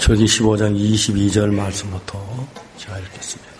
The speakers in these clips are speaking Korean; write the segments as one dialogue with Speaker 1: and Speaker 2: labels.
Speaker 1: 출애굽기 15장 22절 말씀부터 제가 읽겠습니다.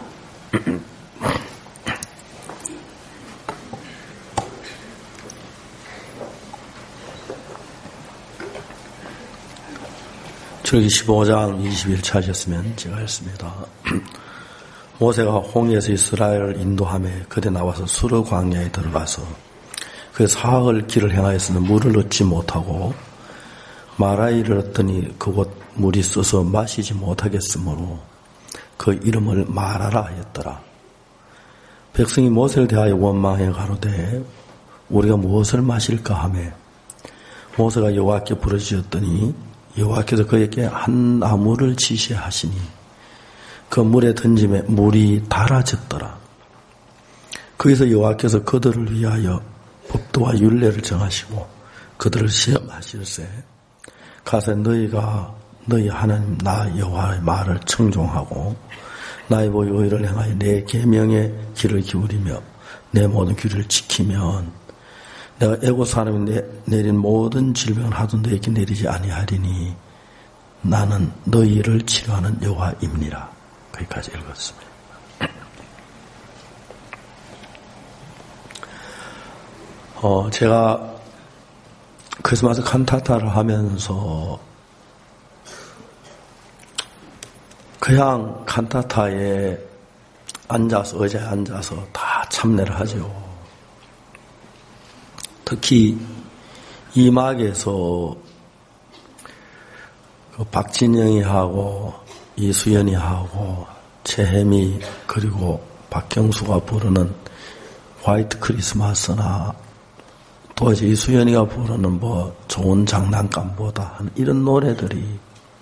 Speaker 1: 출애굽기 15장 20일 찾으셨으면 제가 읽습니다. 모세가 홍해에서 이스라엘을 인도하며 그대 나와서 수르 광야에 들어가서 그 사흘 길을 행하였으나 물을 얻지 못하고 마라에 이르렀더니 그곳 물이 써서 마시지 못하겠으므로 그 이름을 마라라 하였더라. 백성이 모세를 대하여 원망해 가로되 우리가 무엇을 마실까 하며 모세가 여호와께 부르짖었더니 여호와께서 그에게 한 나무를 지시하시니 그 물에 던짐에 물이 달아졌더라. 거기서 여호와께서 그들을 위하여 법도와 율례를 정하시고 그들을 시험하실세 가서 너희가 너희 하나님 나 여호와의 말을 청종하고 나의 보의를 행하여 내 계명의 귀를 기울이며 내 모든 규례를 지키면 내가 애굽 사람이 내린 모든 질병을 하도 너에게 내리지 아니하리니 나는 너희를 치료하는 여호와입니라. 거기까지 읽었습니다. 제가 크리스마스 칸타타를 하면서 그냥 칸타타에 앉아서 의자에 앉아서 다 참여를 하죠. 특히 이 막에서 그 박진영이 하고 이수연이 하고 최혜미 그리고 박경수가 부르는 화이트 크리스마스나 또 이제 이수연이가 부르는 뭐 좋은 장난감보다 하는 이런 노래들이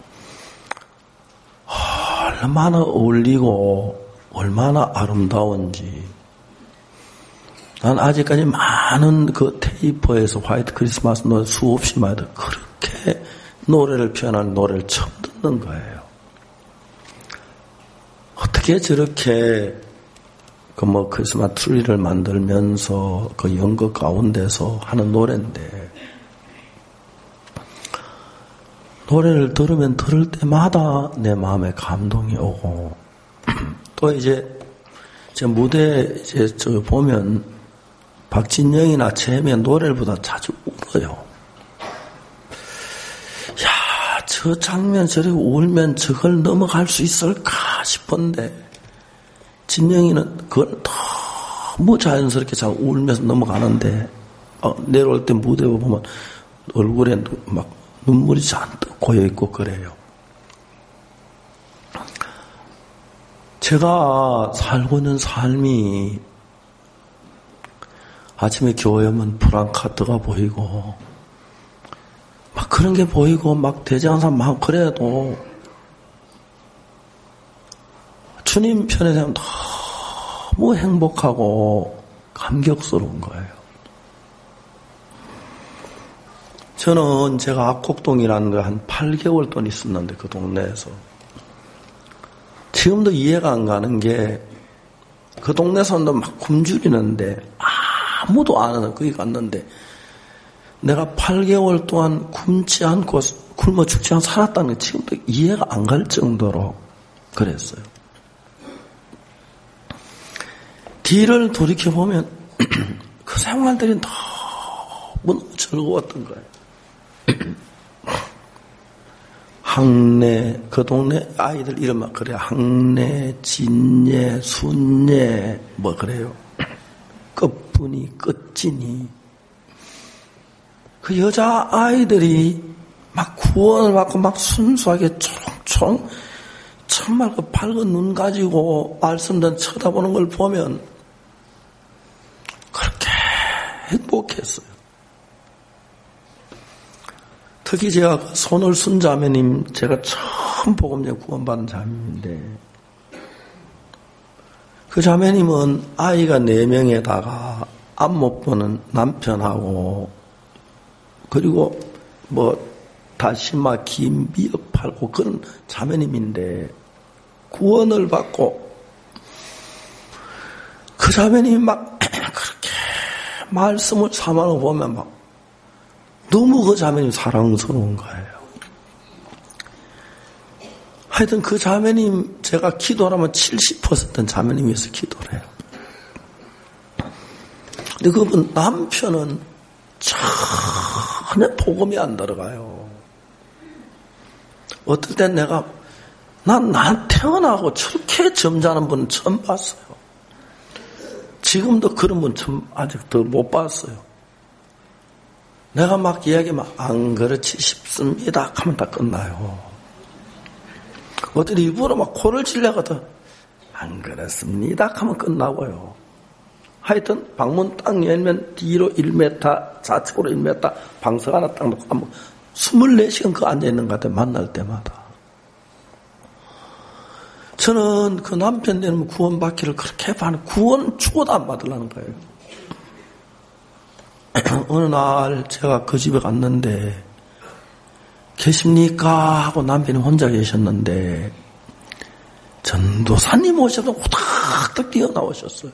Speaker 1: 얼마나 어울리고 얼마나 아름다운지 난 아직까지 많은 그 테이프에서 화이트 크리스마스 노래 수없이 많이 그렇게 노래를 표현하는 노래를 처음 듣는 거예요. 어떻게 저렇게 그 뭐 크리스마스 트리를 만들면서 그 연극 가운데서 하는 노래인데 노래를 들으면 들을 때마다 내 마음에 감동이 오고 또 이제 제 무대 이제 저 보면 박진영이나 최혜미의 노래보다 자주 울어요. 야, 저 장면 저렇게 울면 저걸 넘어갈 수 있을까 싶은데 진영이는 그걸 너무 자연스럽게 잘 울면서 넘어가는데 내려올 때 무대 보면 얼굴에 막 눈물이 잔뜩 고여있고 그래요. 제가 살고 있는 삶이 아침에 교회 오면 프랑카트가 보이고 막 그런 게 보이고 막 대장한 사람 막 그래도 주님 편에 대한 너무 행복하고 감격스러운 거예요. 저는 제가 악곡동이라는 거 한 8개월 동안 있었는데 그 동네에서 지금도 이해가 안 가는 게 그 동네 사람도 막 굶주리는데 아무도 안 하는 거기 갔는데 내가 8개월 동안 굶지 않고 굶어 죽지 않고 살았다는 게 지금도 이해가 안 갈 정도로 그랬어요. 뒤를 돌이켜보면 그 생활들이 너무 즐거웠던 거예요. 항내, 그 동네 아이들 이름만 그래요. 항내, 진예, 순예, 뭐 그래요. 끝분이, 끝진이. 그 여자 아이들이 막 구원을 받고 막 순수하게 초롱초롱 정말 그 밝은 눈 가지고 말씀들 쳐다보는 걸 보면 그렇게 행복했어요. 특히 제가 손을순 자매님, 제가 처음 복음제 구원받은 자매인데, 그 자매님은 아이가 4명에다가 앞 못 보는 남편하고, 그리고 뭐, 다시마, 김, 미역 팔고 그런 자매님인데, 구원을 받고, 그 자매님이 막, 그렇게 말씀을 삼아서 보면 막, 너무 그 자매님 사랑스러운 거예요. 하여튼 그 자매님, 제가 기도하면 70%는 자매님 위해서 기도를 해요. 근데 그분 남편은 전혀 복음이 안 들어가요. 어떨 땐 난 태어나고 저렇게 점잖은 분은 처음 봤어요. 지금도 그런 분 아직 더 못 봤어요. 내가 막 이야기하면 안 그렇지 싶습니다 하면 다 끝나요. 어떤 일부러 막 코를 찔려거든. 안 그렇습니다 하면 끝나고요. 하여튼 방문 딱 열면 뒤로 1m, 좌측으로 1m, 방석 하나 딱 놓고 24시간 그 앉아있는 것 같아요. 만날 때마다. 저는 그 남편 되면 구원받기를 그렇게 바라는, 구원 죽어도 안 받으려는 거예요. 어느 날 제가 그 집에 갔는데 계십니까? 하고 남편이 혼자 계셨는데 전도사님 오셔서 후닥닥 뛰어나오셨어요.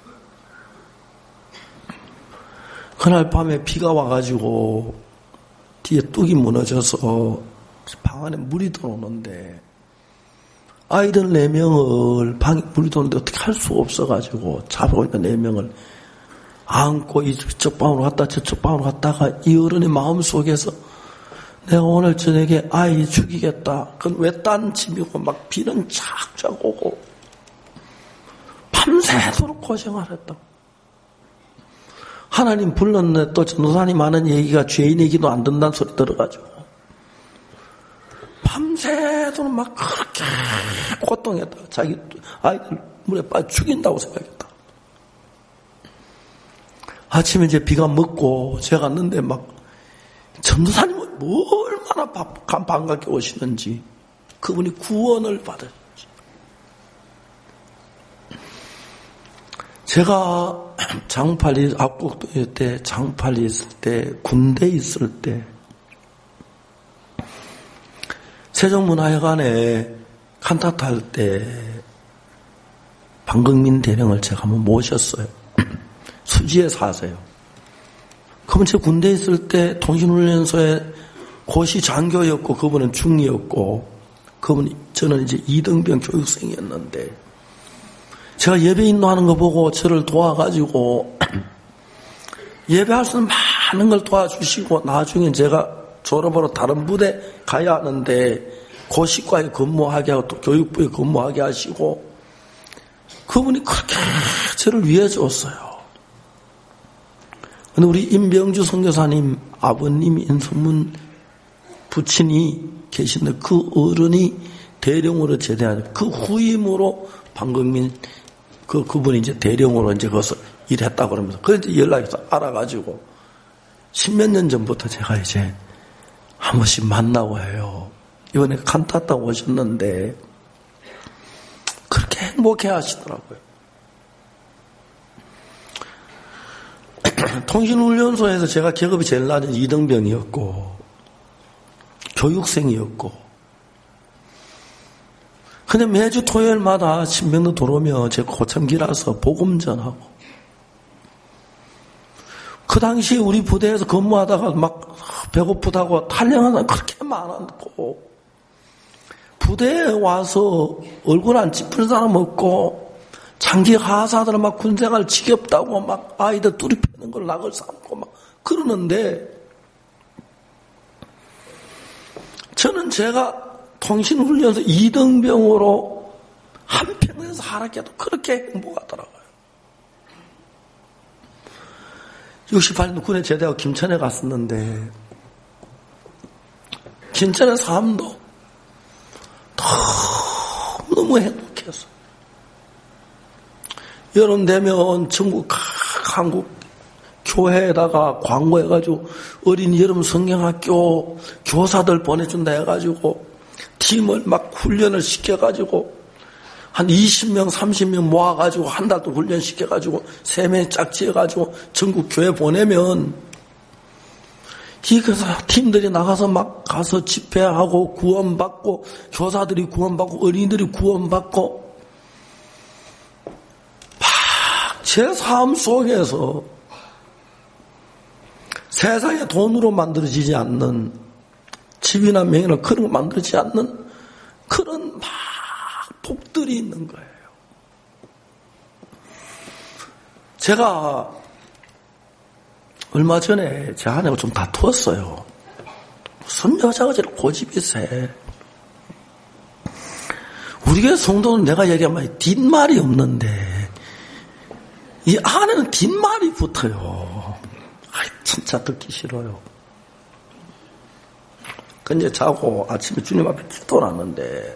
Speaker 1: 그날 밤에 비가 와가지고 뒤에 뚝이 무너져서 방 안에 물이 들어오는데 아이들 4명을 방에 물이 들어오는데 어떻게 할 수가 없어가지고 자고 있는 4명을 안고 이쪽 방으로 갔다 저쪽 방으로 갔다가 이 어른의 마음속에서 내가 오늘 저녁에 아이 죽이겠다. 그건 외딴 집이고 막 비는 쫙쫙 오고 밤새도록 고생을 했다. 하나님 불렀네. 또 전도사님 하는 얘기가 죄인 얘기도 안 듣는다는 소리 들어가지고 밤새도록 막 그렇게 고통했다. 자기 아이들 물에 빠져 죽인다고 생각했다. 아침에 이제 비가 먹고 제가 갔는데 막 전도사님은 얼마나 반갑게 오시는지 그분이 구원을 받으셨지. 제가 장팔리 압곡도에 때 장팔리 있을 때 군대 있을 때 세종문화회관에 칸타타 할 때 방극민 대령을 제가 한번 모셨어요. 수지에 사세요. 그분 제 군대 있을 때 통신훈련소에 고시 장교였고 그분은 중이었고 저는 이제 2등병 교육생이었는데 제가 예배 인도하는 거 보고 저를 도와가지고 예배할 수 있는 많은 걸 도와주시고 나중에 제가 졸업하러 다른 부대 가야 하는데 고시과에 근무하게 하고 또 교육부에 근무하게 하시고 그분이 그렇게 저를 위해 줬어요. 근데 우리 임병주 선교사님 아버님 인소문 부친이 계신데 그 어른이 대령으로 제대하는 그 후임으로 방극민 그분이 이제 대령으로 이제 거기서 일했다고 그러면서 그래서 연락해서 알아가지고 10몇 년 전부터 제가 이제 한 번씩 만나고 해요. 이번에 칸타타 오셨는데 그렇게 행복해 하시더라고요. 통신훈련소에서 제가 계급이 제일 낮은 2등병이었고 교육생이었고 근데 매주 토요일마다 신병도 들어오며 제가 고참기라서 복음 전하고 그 당시 우리 부대에서 근무하다가 막 배고프다고 탈영하는 사람 그렇게 많았고 부대에 와서 얼굴 안 찌푸린 사람 없고 장기 하사들은 막 군생활 지겹다고 막 아이들 뚜리 패는 걸 낙을 삼고 막 그러는데 저는 제가 통신훈련소 2등병으로 한평에서 하락해도 그렇게 행복하더라고요. 68년 군에 제대하고 김천에 갔었는데 김천의 삶도 너무 행복했어요. 여름 되면 전국 한국 교회에다가 광고해가지고 어린 여름 성경학교 교사들 보내준다 해가지고 팀을 막 훈련을 시켜가지고 한 20명 30명 모아가지고 한 달 동안 훈련시켜가지고 3명이 짝지어가지고 전국 교회 보내면 이 팀들이 나가서 막 가서 집회하고 구원받고 교사들이 구원받고 어린이들이 구원받고 제 삶 속에서 세상에 돈으로 만들어지지 않는 집이나 명예나 그런 거 만들어지지 않는 그런 막 복들이 있는 거예요. 제가 얼마 전에 제 아내가 좀 다투었어요. 무슨 여자가 저렇게 고집이 세. 우리 교회 성도는 내가 얘기하면 뒷말이 없는데 이 아내는 뒷말이 붙어요. 아이, 진짜 듣기 싫어요. 근데 자고 아침에 주님 앞에 기도를 하는데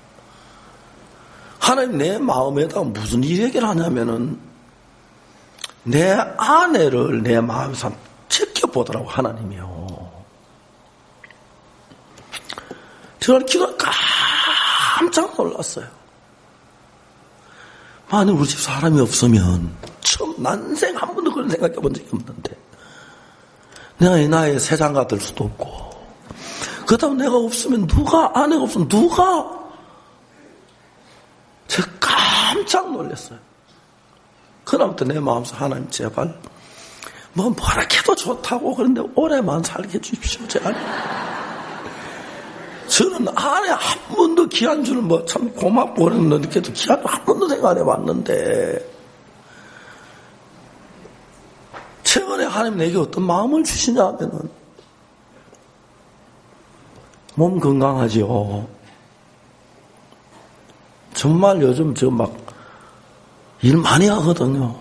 Speaker 1: 하나님 내 마음에다가 무슨 일 얘기를 하냐면은 내 아내를 내 마음에서 지켜보더라고 하나님이요. 저는 기도를 깜짝 놀랐어요. 만약 우리 집 사람이 없으면 처음 난생 한 번도 그런 생각해 본 적이 없는데 내가 이 나이에 세상가 될 수도 없고 그 다음 내가 없으면 아내가 없으면 누가 제가 깜짝 놀랐어요. 그다음부터 내 마음속 하나님 제발 뭐라 해도 좋다고 그런데 오래만 살게 해주십시오. 제 아내. 저는 아내 한 번도 귀한 줄 참 고맙고 그랬는데 그래도 귀한 줄 한 번도 생각 안 해봤는데 최근에 하나님 내게 어떤 마음을 주시냐 하면은 몸 건강하지요. 정말 요즘 저 막 일 많이 하거든요.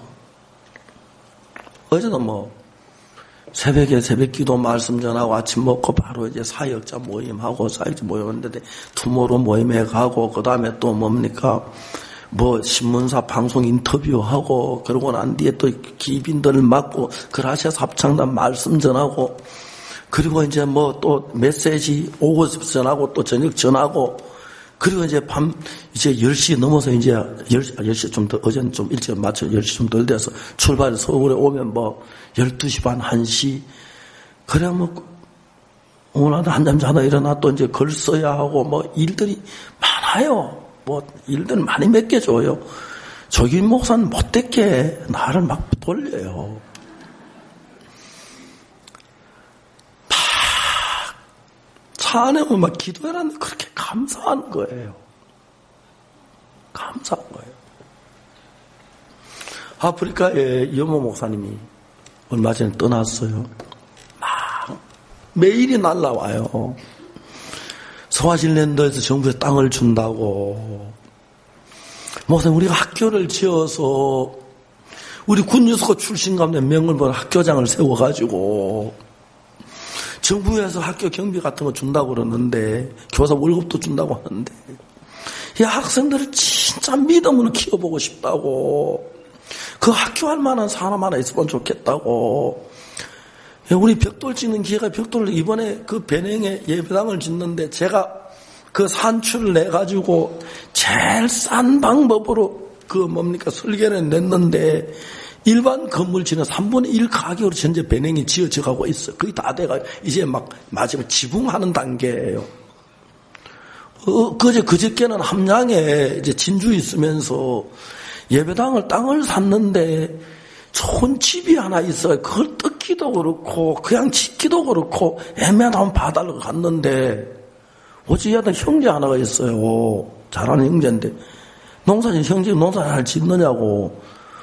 Speaker 1: 어제도 새벽에 새벽 기도 말씀 전하고 아침 먹고 바로 이제 사역자 모임하고 사역자 모임했는데 투모로 모임에 가고 그 다음에 또 신문사 방송 인터뷰하고 그러고 난 뒤에 또 기빈들을 맡고 그라시아스 합창단 말씀 전하고 그리고 이제 또 메시지 오고 전하고 또 저녁 전하고 그리고 이제 이제 10시 넘어서 이제 10시 좀 더, 어제는 좀 일찍 맞춰 10시 좀 덜 돼서 출발해서 서울에 오면 12시 반, 1시. 그래 오늘 한잠 자다 일어나 또 이제 글 써야 하고 일들이 많아요. 일들 많이 맡겨줘요. 조규인 목사는 못됐게 나를 막 돌려요. 차 안에 오면 기도해라는데 그렇게 감사한 거예요. 감사한 거예요. 아프리카에 여모 목사님이 얼마 전에 떠났어요. 막 매일이 날라와요. 스와질랜드에서 정부에서 땅을 준다고. 목사님 우리가 학교를 지어서 우리 군유스코 출신 가운데 명을 학교장을 세워가지고 정부에서 학교 경비 같은 거 준다고 그러는데 교사 월급도 준다고 하는데 이 학생들을 진짜 믿음으로 키워보고 싶다고 그 학교 할 만한 사람 하나 있으면 좋겠다고 우리 벽돌 짓는 기회가 벽돌을 이번에 그 배냉에 예배당을 짓는데 제가 그 산출을 내가지고 제일 싼 방법으로 설계를 냈는데 일반 건물 지는 3분의 1 가격으로 현재 배냉이 지어져 가고 있어요. 거의 다 돼가 이제 마지막 지붕하는 단계예요. 그저께는 함양에 이제 진주에 있으면서 예배당을 땅을 샀는데 좋은 집이 하나 있어요. 그걸 뜯기도 그렇고 그냥 짓기도 그렇고 애매한 봐달라고 갔는데 어찌하다 형제 하나가 있어요. 잘하는 형제인데 형제 농사 잘 짓느냐고.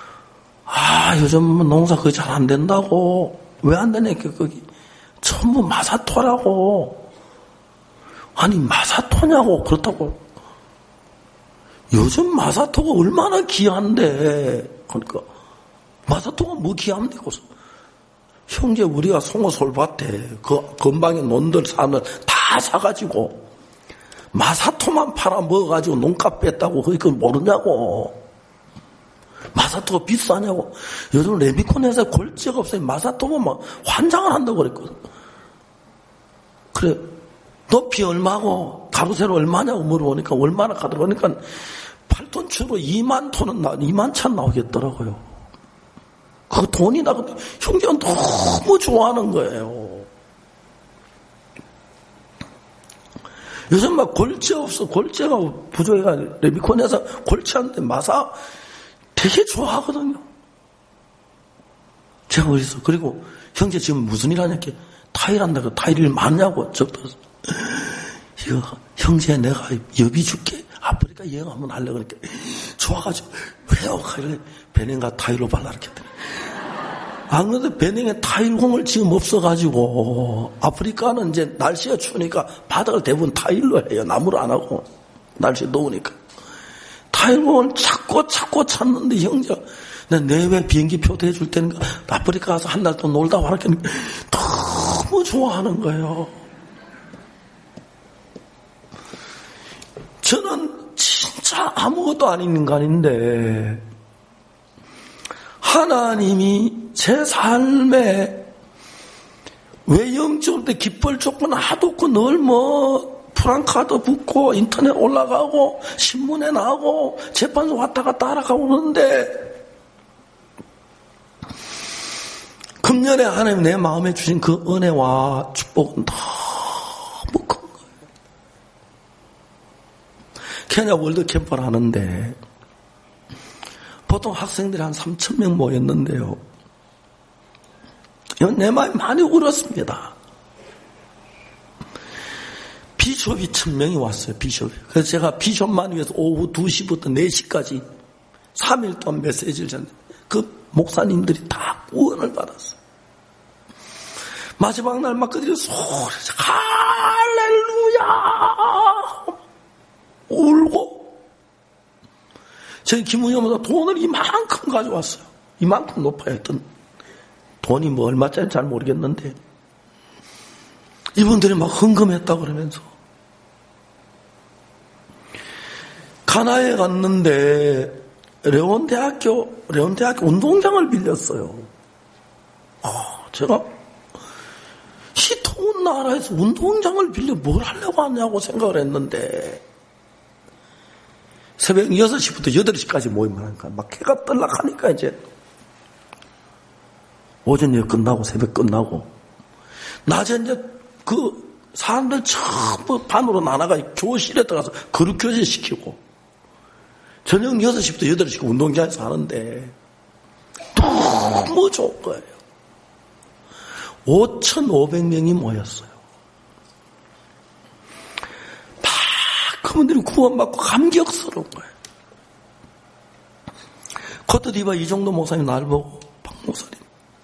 Speaker 1: 요즘 농사 그게 잘 안 된다고. 왜 안 되냐, 거기. 전부 마사토라고. 아니, 마사토냐고, 그렇다고. 요즘 마사토가 얼마나 귀한데. 그러니까, 마사토가 뭐 귀합니까? 형제, 우리가 송어 솔밭에, 건방에 논들 사람들 다 사가지고, 마사토만 팔아 먹어가지고 농값 뺐다고, 그걸 모르냐고. 마사토가 비싸냐고. 요즘 레미콘에서 골재가 없어요. 마사토가 환장을 한다고 그랬거든. 그래, 높이 얼마고, 가로세로 얼마냐고 물어보니까, 얼마나 가더라고. 그러니까, 8톤 주로 2만 톤은 2만 차 나오겠더라고요. 그 돈이 나거든. 형제가 너무 좋아하는 거예요. 요즘 골재 없어. 골재가 부족해가 레미콘에서 골재한테 마사, 되게 좋아하거든요. 제가 어디서 그리고 형제 지금 무슨 일 하냐 타일 한다고 타일 일 많냐고 적어서 형제 내가 여비 줄게. 아프리카 여행 한번 하려고 그러니까 좋아가지고 왜요? 그래 베냉가 타일로 발라 이렇게. 안 그래도 베냉에 타일공을 지금 없어가지고 아프리카는 이제 날씨가 추우니까 바닥을 대부분 타일로 해요. 나무로 안 하고 날씨 더우니까. 타일공을 찾고 찾는데 형제가 내외 비행기표 대줄 테니까 아프리카 가서 한 달 또 놀다 와라 했는데 너무 좋아하는 거예요. 저는 진짜 아무것도 아닌 인간인데 하나님이 제 삶에 왜 영적으로 때 기뻐할 조건 하도 없고 늘 프랑카드 붙고 인터넷 올라가고 신문에 나오고 재판소 왔다 갔다 하라고 그러는데 금년에 하나님 내 마음에 주신 그 은혜와 축복은 너무 큰 거예요. 케냐 월드 캠프를 하는데 보통 학생들이 한 3,000명 모였는데요. 내 마음이 많이 울었습니다. 비숍이 1,000명이 왔어요. 비숍이. 그래서 제가 비숍만 위해서 오후 2시부터 4시까지 3일 동안 메시지를 전했는데 그 목사님들이 다 구원을 받았어요. 마지막 날 막 그들이 소리쳐 할렐루야 울고 저희 김은영보다 돈을 이만큼 가져왔어요. 이만큼 높아요. 했던 돈이 뭐 얼마짜리인지 잘 모르겠는데 이분들이 막 헌금했다 그러면서 가나에 갔는데 레온대학교 운동장을 빌렸어요. 제가 이 더운 나라에서 운동장을 빌려 뭘 하려고 하냐고 생각을 했는데 새벽 6시부터 8시까지 모임을 하니까 막 해가 떨락하니까 이제 오전 일 끝나고 새벽 끝나고 낮에 이제 그 사람들 전부 반으로 나눠가 교실에 들어가서 그룹 교제 시키고 저녁 6시부터 8시까지 운동장에서 하는데 너무 좋은 거예요. 5,500명이 모였어요. 막 그분들이 구원받고 감격스러운 거예요. 코트디바 이정도 목사님 날 보고 박 목사님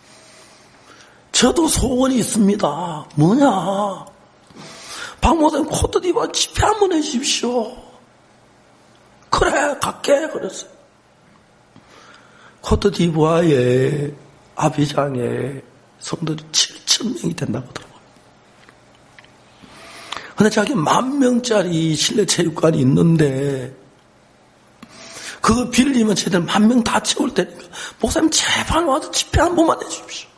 Speaker 1: 저도 소원이 있습니다. 뭐냐? 박 목사님 코트디바 집회 한번 해주십시오. 그래 갈게 그랬어요. 코트디부아의 아비장에 성도들이 7,000명이 된다고 하더라고요. 근데 자기 10,000명짜리 실내 체육관이 있는데 그거 빌리면 쟤들 10,000명 다 채울 테니까 목사님 제발 와서 집회 한 번만 해주십시오.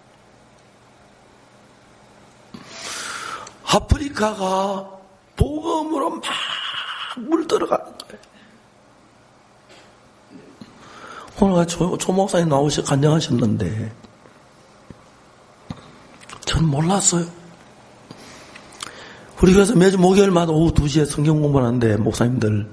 Speaker 1: 아프리카가 복음으로 막 물들어가는 거예요. 오늘 조 목사님 나오셔 간증하셨는데 전 몰랐어요. 우리 교회에서 매주 목요일마다 오후 2시에 성경 공부를 하는데 목사님들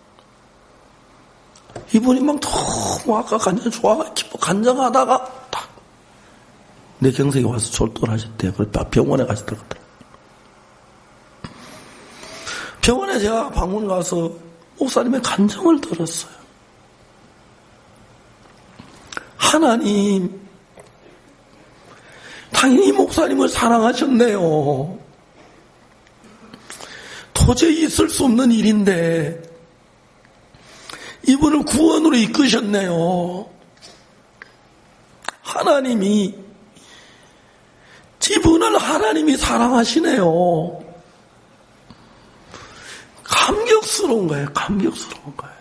Speaker 1: 이분이 막 너무 아까 간증 좋아가 기뻐 간증하다가 딱 내 경색이 와서 졸도를 하셨대요. 그래서 병원에 가셨다고 하더라고요. 병원에 제가 방문 가서 목사님의 간증을 들었어요. 하나님 당연히 목사님을 사랑하셨네요. 도저히 있을 수 없는 일인데 이분을 구원으로 이끄셨네요. 이분을 하나님이 사랑하시네요. 감격스러운 거예요. 감격스러운 거예요.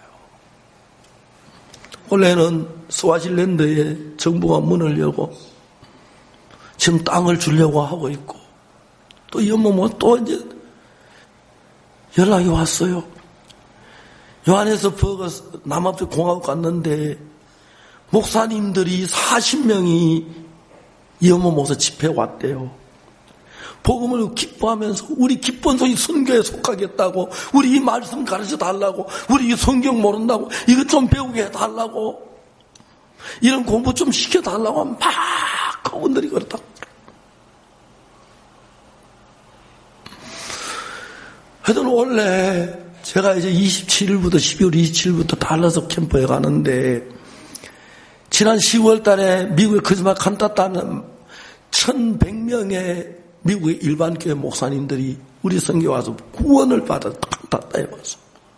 Speaker 1: 원래는 스와질랜드에 정부가 문을 열고 지금 땅을 주려고 하고 있고 또 또 이제 연락이 왔어요. 요하네스버그 남아프리카 공화국 갔는데 목사님들이 40명이 이어모 모서 집회에 왔대요. 복음을 기뻐하면서 우리 기본성이 선교에 속하겠다고, 우리 이 말씀 가르쳐 달라고, 우리 이 성경 모른다고, 이거 좀 배우게 해달라고, 이런 공부 좀 시켜달라고 막 그분들이 그렇다고. 하여튼 원래 제가 이제 27일부터 12월 27일부터 달라스 캠프에 가는데 지난 10월 달에 미국에 거짓말 칸타타는 1100명의 미국의 일반 교회 목사님들이 우리 성교에 와서 구원을 받아서 칸타타에 와서.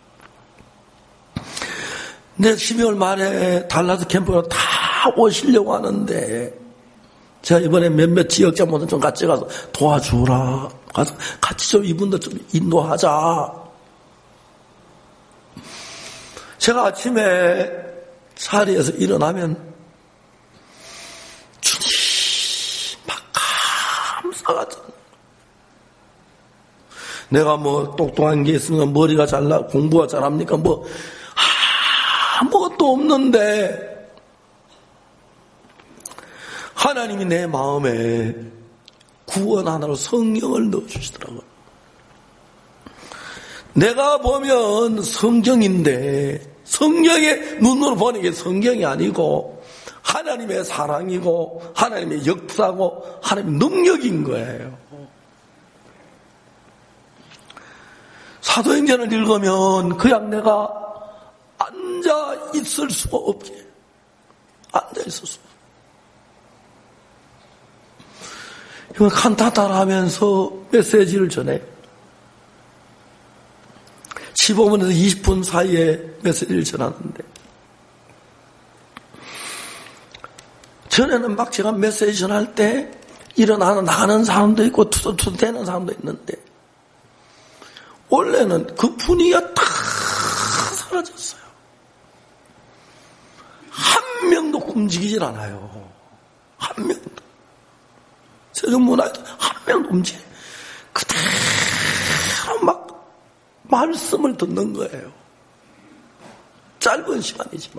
Speaker 1: 근데 12월 말에 달라스 캠프로 다 오시려고 하는데 제가 이번에 몇몇 지역자 모두 좀 같이 가서 도와주라. 가서 같이 좀 이분들 좀 인도하자. 제가 아침에 자리에서 일어나면 주님 막 감사하잖아. 내가 뭐 똑똑한 게 있으면 머리가 잘나 공부가 잘합니까? 뭐 아무것도 없는데 하나님이 내 마음에 구원 하나로 성경을 넣어주시더라고요. 내가 보면 성경인데 성경의 눈으로 보는 게 성경이 아니고 하나님의 사랑이고 하나님의 역사고 하나님의 능력인 거예요. 사도행전을 읽으면 그냥 내가 앉아 있을 수가 없게 앉아 있을 수가. 이건 칸타타를 하면서 메시지를 전해요. 15분에서 20분 사이에 메시지를 전하는데 전에는 막 제가 메시지 전할 때 일어나는 나가는 사람도 있고 투덜투덜대는 사람도 있는데 원래는 그 분위기가 다 사라졌어요. 한 명도 움직이질 않아요. 한 명도. 세종문화에도 한 명도 움직여. 그대로 막 말씀을 듣는 거예요. 짧은 시간이지만.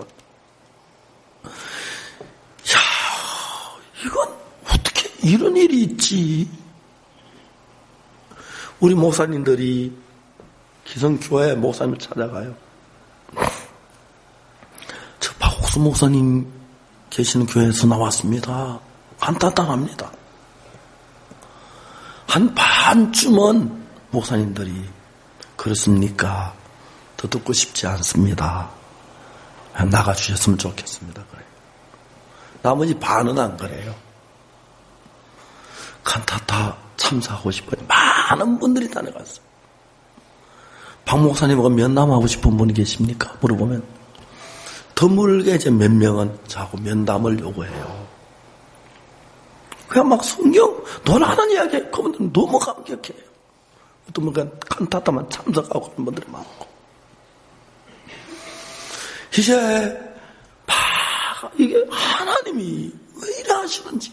Speaker 1: 야, 이건 어떻게 이런 일이 있지? 우리 목사님들이 기성교회 목사님을 찾아가요. 저 박옥수 목사님 계시는 교회에서 나왔습니다. 간단합니다. 한 반쯤은 목사님들이 그렇습니까? 더 듣고 싶지 않습니다. 나가주셨으면 좋겠습니다. 그래요. 나머지 반은 안 그래요. 칸타타 참사하고 싶어요. 많은 분들이 다녀갔어요. 박 목사님하고 면담하고 싶은 분이 계십니까? 물어보면 드물게 이제 몇 명은 자꾸 면담을 요구해요. 그냥 막 성경 논하는 이야기 그분들은 너무 감격해요. 또 뭔가 칸타타만 참석하고 그런 분들이 많고 이제 이게 하나님이 왜 이래 하시는지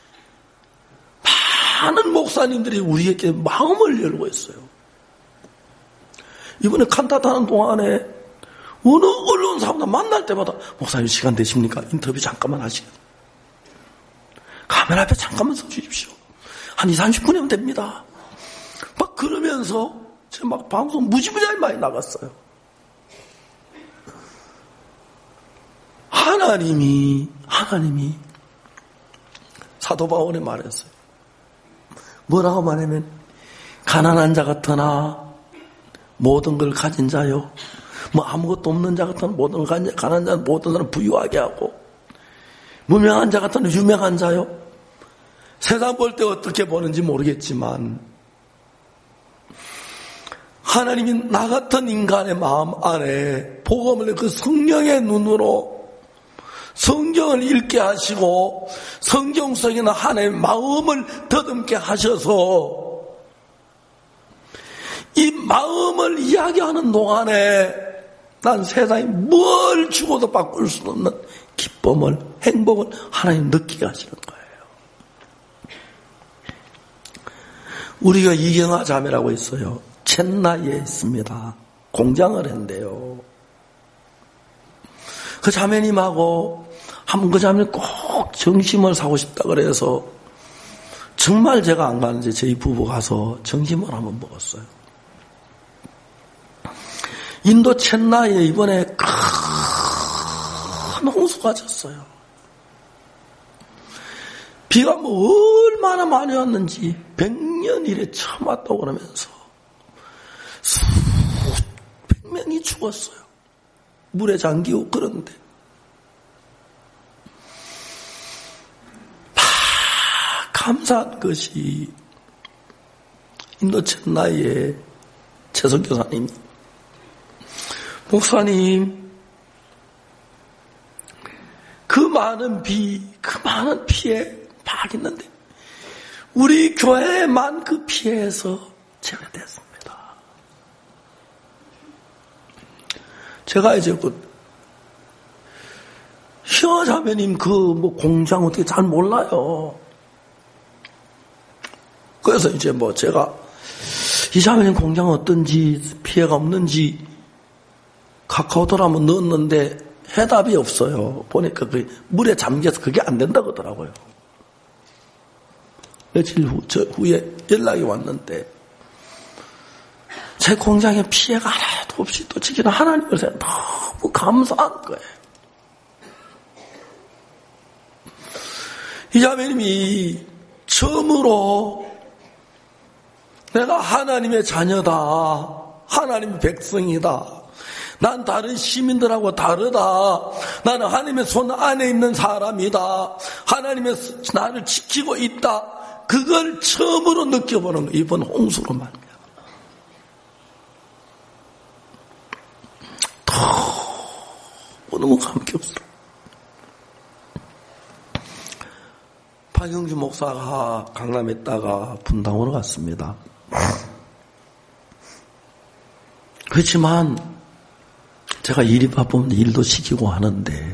Speaker 1: 많은 목사님들이 우리에게 마음을 열고 있어요. 이번에 칸타타하는 동안에 어느 언론사보다 만날 때마다 목사님 시간 되십니까? 인터뷰 잠깐만 하시겠어요? 카메라 앞에 잠깐만 서 주십시오. 한 20-30분이면 됩니다. 막 그러면서 제가 막 방송 무지무지하게 많이 나갔어요. 하나님이 사도 바울이 말했어요. 뭐라고 말하면 가난한 자 같으나 모든 걸 가진 자요. 뭐 아무것도 없는 자 같으나 모든 걸 가진 자, 가난한 자는 모든 사람 부유하게 하고 무명한 자 같으나 유명한 자요. 세상 볼 때 어떻게 보는지 모르겠지만 하나님이 나 같은 인간의 마음 안에 복음을 그 성령의 눈으로 성경을 읽게 하시고 성경 속에 있는 하나님의 마음을 더듬게 하셔서 이 마음을 이야기하는 동안에 난 세상에 뭘 주고도 바꿀 수 없는 기쁨을, 행복을 하나님 느끼게 하시는 거예요. 우리가 이경아 자매라고 있어요. 첸나이에 있습니다. 공장을 했는데요. 그 자매님하고 한번 그 자매님 꼭 점심을 사고 싶다 그래서 정말 제가 안 가는데 저희 부부 가서 점심을 한번 먹었어요. 인도 첸나이에 이번에 큰 홍수가 졌어요. 비가 뭐 얼마나 많이 왔는지 100년 이래 처음 왔다고 그러면서 백성이 죽었어요. 물에 잠기고. 그런데 감사한 것이 인도 첸나이의 최선교사님이, 목사님, 그 많은 피해 막 있는데 우리 교회만 그 피해에서 제외됐습니다. 제가 이제 희어자매님 공장 어떻게 잘 몰라요. 그래서 이제 제가 이 자매님 공장 어떤지, 피해가 없는지 카카오톡 한번 넣었는데 해답이 없어요. 보니까 물에 잠겨서 그게 안 된다고 하더라고요. 며칠 후에 연락이 왔는데 제 공장에 피해가 하나도 없이 또 지키는 하나님을 생각 너무 감사한 거예요. 이 자매님이 처음으로 내가 하나님의 자녀다, 하나님의 백성이다, 난 다른 시민들하고 다르다, 나는 하나님의 손 안에 있는 사람이다, 하나님의 나를 지키고 있다, 그걸 처음으로 느껴보는 거예요. 이번 홍수로 말이야. 너무 감격스러워. 박영주 목사가 강남에 있다가 분당으로 갔습니다. 그렇지만 제가 일이 바쁘면 일도 시키고 하는데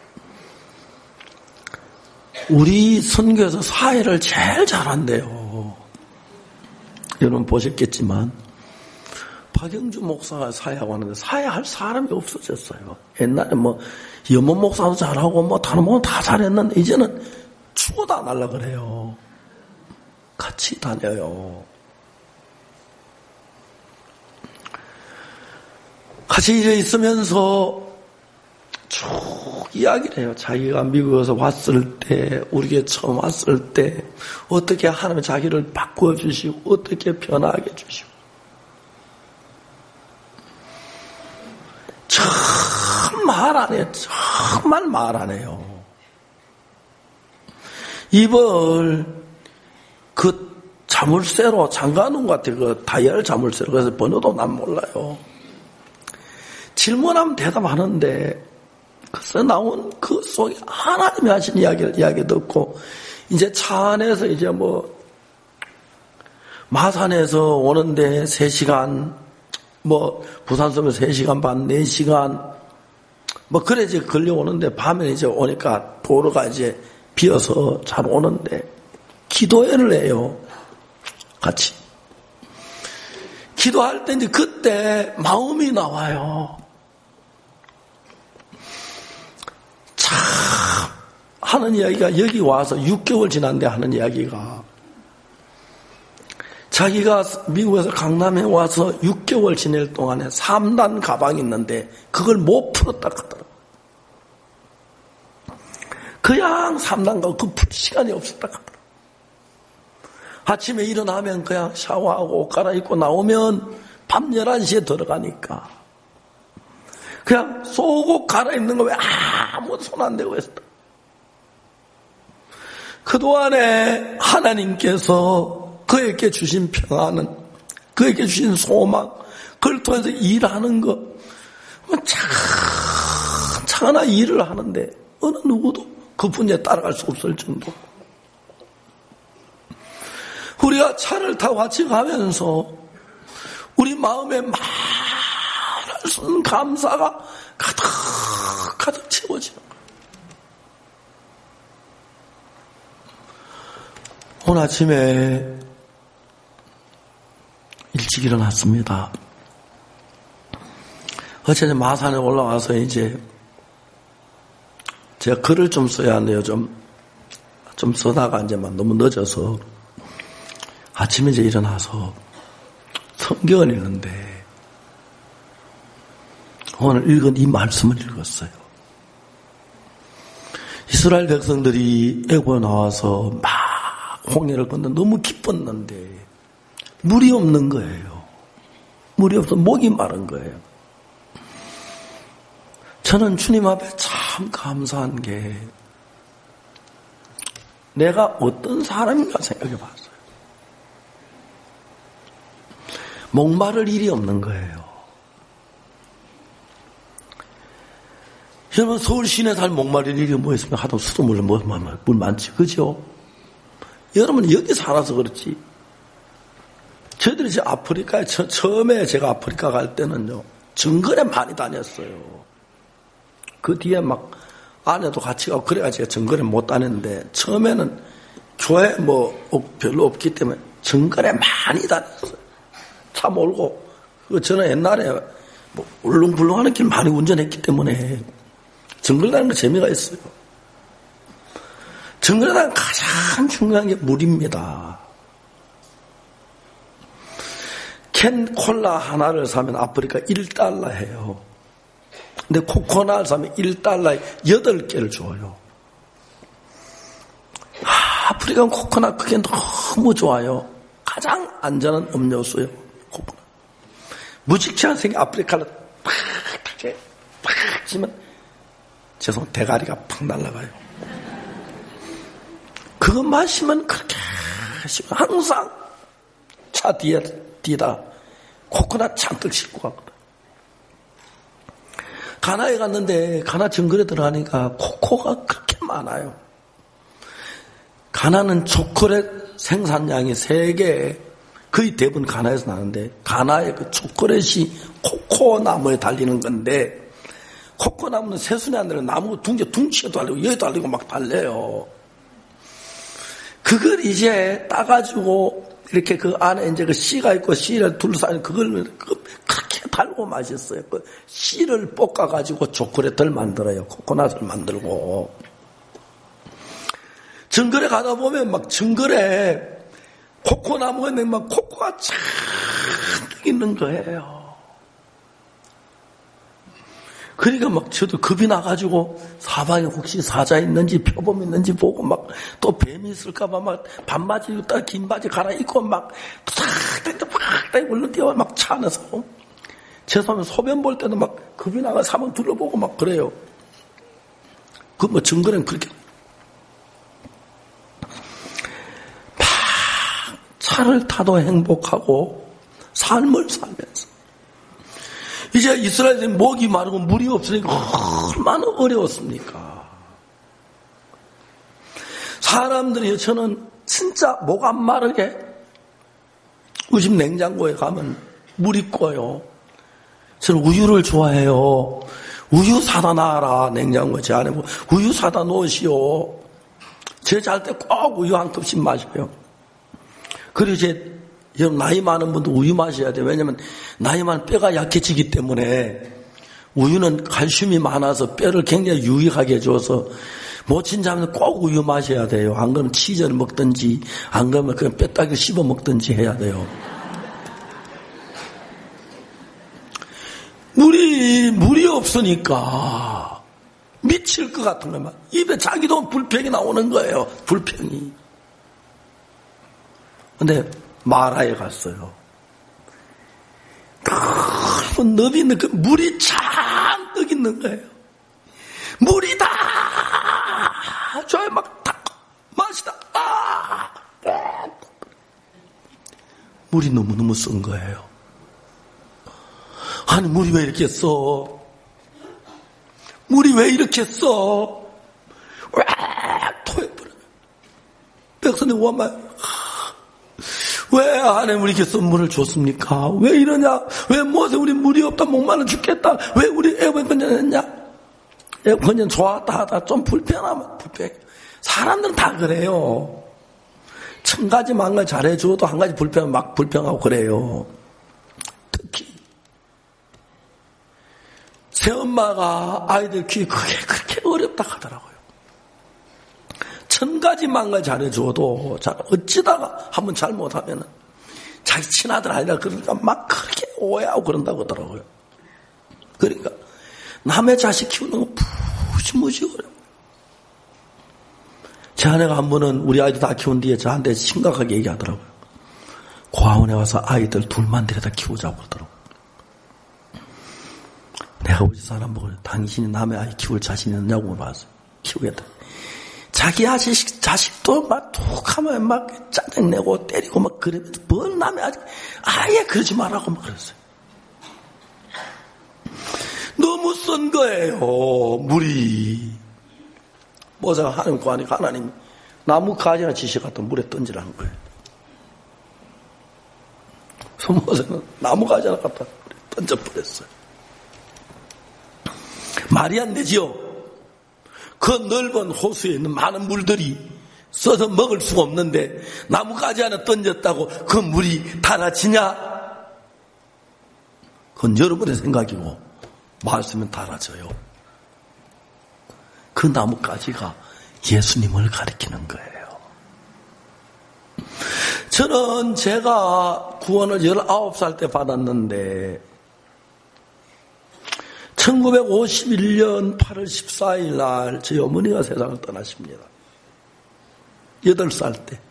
Speaker 1: 우리 선교에서 사회를 제일 잘한대요. 여러분 보셨겠지만 박영주 목사가 사회하고 하는데 사회할 사람이 없어졌어요. 옛날에 염원 목사도 잘하고 다른 목사 다 잘했는데 이제는 죽어 다 날라 그래요. 같이 다녀요. 같이 일해 있으면서 쭉 이야기를 해요. 자기가 미국에서 왔을 때, 우리 교회 처음 왔을 때 어떻게 하나님이 자기를 바꾸어 주시고 어떻게 변화하게 해주시고 참 말 안 해요. 정말 말 안 해요. 입을 자물쇠로 잠가놓은 것 같아요. 다이얼 자물쇠로. 그래서 번호도 난 몰라요. 질문하면 대답하는데 그래서 나온 그 속에 하나님이 하신 이야기 듣고 이제 차 안에서 이제 마산에서 오는데 3시간, 부산서면 3시간 반, 4시간 그래 이제 걸려오는데 밤에 이제 오니까 도로가 이제 비어서 잘 오는데 기도회를 해요. 같이. 기도할 때 이제 그때 마음이 나와요. 참 하는 이야기가 여기 와서 6개월 지났는데 하는 이야기가 자기가 미국에서 강남에 와서 6개월 지낼 동안에 3단 가방이 있는데 그걸 못 풀었다 하더라고요. 그냥 3단 가방 그 풀 시간이 없었다 하더라고요. 아침에 일어나면 그냥 샤워하고 옷 갈아입고 나오면 밤 11시에 들어가니까 그냥 속옷 갈아입는 거 왜 아무 손 안 대고 했다. 그동안에 하나님께서 그에게 주신 평안은, 그에게 주신 소망, 그걸 통해서 일하는 것, 차근차근 일을 하는데 어느 누구도 그분에 따라갈 수 없을 정도. 우리가 차를 타고 같이 가면서 우리 마음에 말할 수 없는 감사가 가득 채워지는 거예요. 오늘 아침에 일찍 일어났습니다. 어제 마산에 올라와서 이제 제가 글을 좀 써야 하네요. 좀 쓰다가 이제 너무 늦어서 아침에 이제 일어나서 성경을 읽는데 오늘 읽은 이 말씀을 읽었어요. 이스라엘 백성들이 애굽에 나와서 막 홍해를 건너 너무 기뻤는데 물이 없는 거예요. 물이 없어 목이 마른 거예요. 저는 주님 앞에 참 감사한 게 내가 어떤 사람인가 생각해 봤어요. 목마를 일이 없는 거예요. 여러분 서울 시내 살 목마를 일이 뭐 있으면 하도 수돗물 물 많지 그죠? 여러분 여기 살아서 그렇지. 저희들이 이제 아프리카에 처음에 제가 아프리카 갈 때는요 정글에 많이 다녔어요. 그 뒤에 막 아내도 같이 가고 그래가지고 정글에 못 다녔는데 처음에는 교회 뭐 별로 없기 때문에 정글에 많이 다녔어요. 차 몰고 저는 옛날에 뭐 울릉불릉하는 길 많이 운전했기 때문에 정글 다니는 거 재미가 있어요. 정글에 다니는 가장 중요한 게 물입니다. 캔 콜라 하나를 사면 아프리카 1달러 해요. 근데 코코넛을 사면 1달러에 8개를 줘요. 아프리카 코코넛 그게 너무 좋아요. 가장 안전한 음료수예요. 코코넛. 무직치한 생긴 아프리카를 팍 치면 대가리가 팍 날아가요. 그거 마시면 그렇게 항상 차 뒤에다 코코넛 잔뜩 싣고 가거든. 가나에 갔는데 가나 정글에 들어가니까 코코가 그렇게 많아요. 가나는 초콜릿 생산량이 세계에 거의 대부분 가나에서 나는데 가나의 그 초콜릿이 코코나무에 달리는 건데 코코나무는 새순이 안 달리고 나무 둥치에 달리고 여기 달리고 막 달려요. 그걸 이제 따가지고 이렇게 그 안에 이제 그 씨가 있고 씨를 둘러싸는 그걸 그렇게 달고 맛있어요. 그 씨를 볶아가지고 초콜릿을 만들어요. 코코넛을 만들고. 정글에 가다 보면 막 정글에 코코나무가 있는데 막 코코가 잔뜩 있는 거예요. 그러니까 막 저도 겁이 나가지고 사방에 혹시 사자 있는지 표범 있는지 보고 막 또 뱀이 있을까봐 막 반바지 입다 긴 바지 갈아입고 막 탁탁탁 울려 뛰어 막 차 안에서 죄송하면 소변 볼 때도 막 겁이 나가 사방 둘러보고 막 그래요. 그 뭐 정글엔 그렇게 막 차를 타도 행복하고 삶을 살면서 이제 이스라엘이 목이 마르고 물이 없으니까 얼마나 어려웠습니까? 사람들이 저는 진짜 목 안 마르게 우리 집 냉장고에 가면 물이 꺼요. 저는 우유를 좋아해요. 우유 사다 놔라. 냉장고에 제 안에 우유 사다 놓으시오. 제 잘 때 꼭 우유 한 컵씩 마셔요. 그리고 이제 나이 많은 분도 우유 마셔야 돼요. 왜냐하면 나이 많은 뼈가 약해지기 때문에 우유는 칼슘이 많아서 뼈를 굉장히 유익하게 해줘서 모친 자면 꼭 우유 마셔야 돼요. 안 그러면 치즈를 먹든지 안 그러면 그냥 뼈다귀를 씹어 먹든지 해야 돼요. 물이 없으니까 미칠 것 같은 거만 입에 자기도 불평이 나오는 거예요. 불평이. 근데 마라에 갔어요. 넓은 늪이 있는 그 물이 잔뜩 있는 거예요. 물이다! 저에 막 탁 마시다. 물이 너무너무 쓴 거예요. 아니 물이 왜 이렇게 써? 물이 왜 이렇게 써? 왜 토해버려? 백성이 와만 왜 하나님 이렇게 선물을 줬습니까? 왜 이러냐? 왜 모세 우리 물이 없다 목말라 죽겠다? 왜 우리 에어컨 건전했냐? 에어컨 좋았다 하다 좀 불편하면 불편. 사람들은 다 그래요. 1000가지 망을 잘해줘도 한 가지 불편하면 막 불평하고 그래요. 특히 새엄마가 아이들 키우기 그렇게 어렵다 하더라고요. 1000가지 망을 잘해줘도 어찌다가 한번 잘못하면은 자기 친아들 아니라 그러니까 막 그렇게 오해하고 그런다고 하더라고요. 그러니까 남의 자식 키우는 거 무지무지 어려워. 제 아내가 한 번은 우리 아이들 다 키운 뒤에 저한테 심각하게 얘기하더라고요. 고아원에 와서 아이들 둘만 데려다 키우자고 그러더라고요. 내가 우리 사람 보고 당신이 남의 아이 키울 자신 있느냐고 물어봤어요. 키우겠다. 자기 자식도 막 툭 하면 막 짜증내고 때리고 막 그러면서 뭘 남의 아예 그러지 말라고 막 그랬어요. 너무 쓴 거예요, 물이. 모세가 하나님 구하니까 하나님 나무 가지나 지시 같은 물에 던지라는 거예요. 그래서 모세는 나무 가지나 갖다 물에 던져버렸어요. 말이 안 되지요. 그 넓은 호수에 있는 많은 물들이 써서 먹을 수가 없는데 나무 가지 하나 던졌다고 그 물이 달아지냐? 그건 여러분의 생각이고 말씀은 달아져요. 그 나뭇가지가 예수님을 가리키는 거예요. 저는 제가 구원을 19살 때 받았는데 1951년 8월 14일 날 저희 어머니가 세상을 떠나십니다. 8살 때.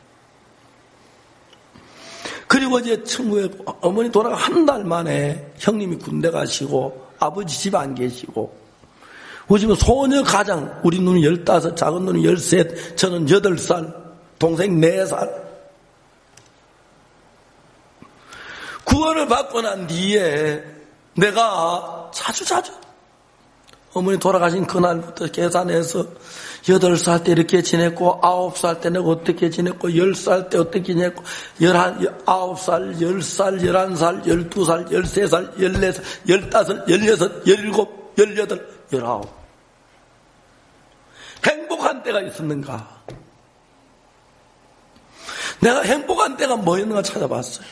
Speaker 1: 그리고 이제 어머니 돌아가 한 달 만에 형님이 군대 가시고 아버지 집 안 계시고 우리 집은 소녀 가장, 우리 누님 15, 작은 누님 13, 저는 8살, 동생 4살. 구원을 받고 난 뒤에 내가 자주 어머니 돌아가신 그날부터 계산해서 8살 때 이렇게 지냈고 9살 때 내가 어떻게 지냈고 10살 때 어떻게 지냈고 9살, 10살, 11살, 12살, 13살, 14살, 15, 16, 17, 18, 19 행복한 때가 있었는가? 내가 행복한 때가 뭐였는가 찾아봤어요.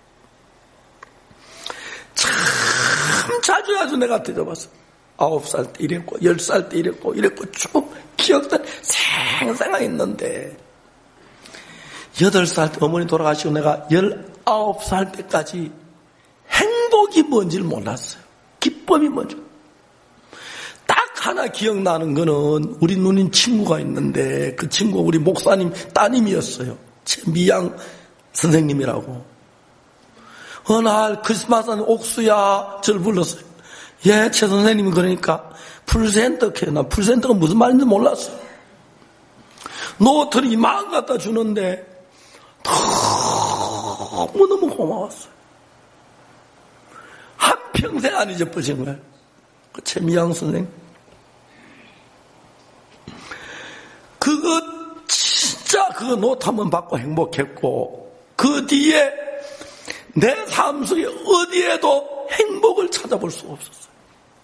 Speaker 1: 참 자주 내가 뒤져봤어요. 9살 때 이랬고 10살 때 이랬고 쭉 기억들 생생하게 있는데 8살 때 어머니 돌아가시고 내가 19살 때까지 행복이 뭔지를 몰랐어요. 기쁨이 뭔지. 딱 하나 기억나는 거는 우리 누님 친구가 있는데 그 친구 우리 목사님 따님이었어요. 최미양 선생님이라고. 어느 날 크리스마스는 옥수야 저를 불렀어요. 예, 최 선생님이 그러니까 풀센터케. 나 풀센터가 무슨 말인지 몰랐어요. 노트를 이만 갖다 주는데 너무너무 고마웠어요. 한평생 안 잊어버린 거예요. 그 최미양 선생님. 그거 진짜 그거 노트 한번 받고 행복했고 그 뒤에 내 삶 속에 어디에도 행복을 찾아볼 수가 없었어요.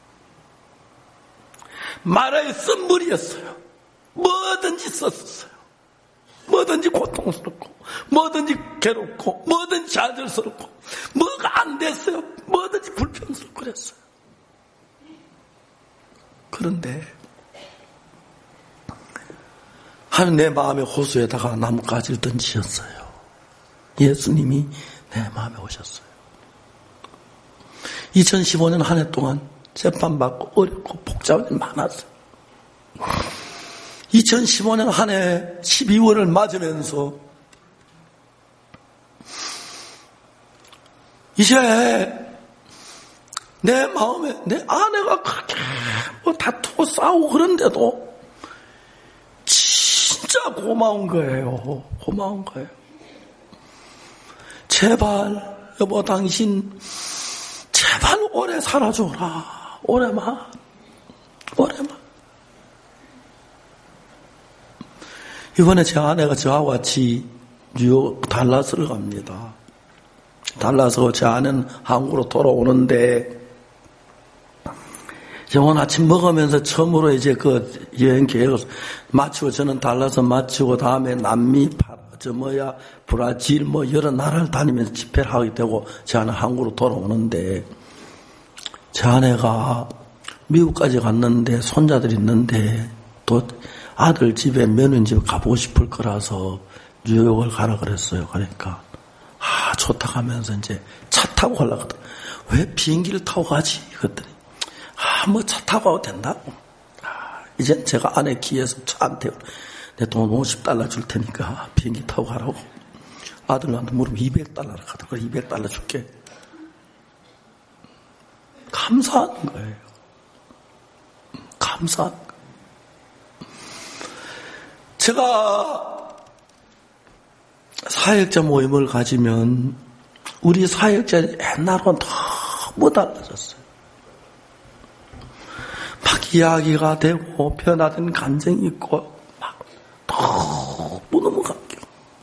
Speaker 1: 말하여 쓴물이었어요. 뭐든지 썼었어요. 뭐든지 고통스럽고 뭐든지 괴롭고 뭐든지 좌절스럽고 뭐가 안 됐어요. 뭐든지 불평스럽고 그랬어요. 그런데 하나님 내 마음의 호수에다가 나뭇가지를 던지셨어요. 예수님이 내 마음에 오셨어요. 2015년 한 해 동안 재판받고 어렵고 복잡한 일이 많았어요. 2015년 한 해 12월을 맞으면서 이제 내 마음에 내 아내가 그렇게 뭐 다투고 싸우고 그런데도 진짜 고마운 거예요. 고마운 거예요. 제발 여보 당신 제발 오래 살아줘라. 오래만. 이번에 제 아내가 저하고 같이 뉴욕 달라스를 갑니다. 달라스 제 아내는 한국으로 돌아오는데 오늘 아침 먹으면서 처음으로 이제 그 여행 계획을 마치고 저는 달라스 마치고 다음에 남미 브라질 여러 나라를 다니면서 집회를 하게 되고 제 아내 한국으로 돌아오는데 제 아내가 미국까지 갔는데 손자들이 있는데 또 아들 집에 며느리 집에 가보고 싶을 거라서 뉴욕을 가라 그랬어요. 그러니까 좋다 하면서 이제 차 타고 가려고 하더니 왜 비행기를 타고 가지? 그랬더니 차 타고 가도 된다고. 이제 제가 아내 기에서 차 안 태워. 내 돈 $50 줄 테니까 비행기 타고 가라고. 아들한테 물으면 $200 가더라고. $200 줄게. 감사하는 거예요. 감사한 거예요. 제가 사역자 모임을 가지면 우리 사역자 옛날과는 너무 달라졌어요. 막 이야기가 되고 변화된 감정이 있고 막 너무 감격.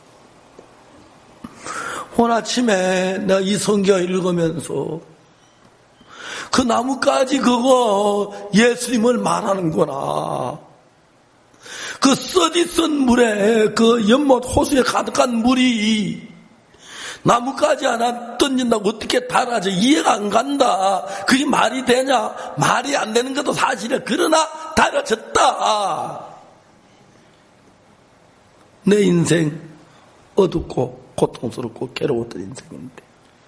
Speaker 1: 오늘 아침에 내가 이 성경 읽으면서 그 나뭇가지 그거 예수님을 말하는구나. 그 써디쓴 물에 그 연못 호수에 가득한 물이 나뭇가지 하나 던진다고 어떻게 달아져? 이해가 안 간다. 그게 말이 되냐? 말이 안 되는 것도 사실이야. 그러나 달아졌다. 내 인생 어둡고 고통스럽고 괴로웠던 인생인데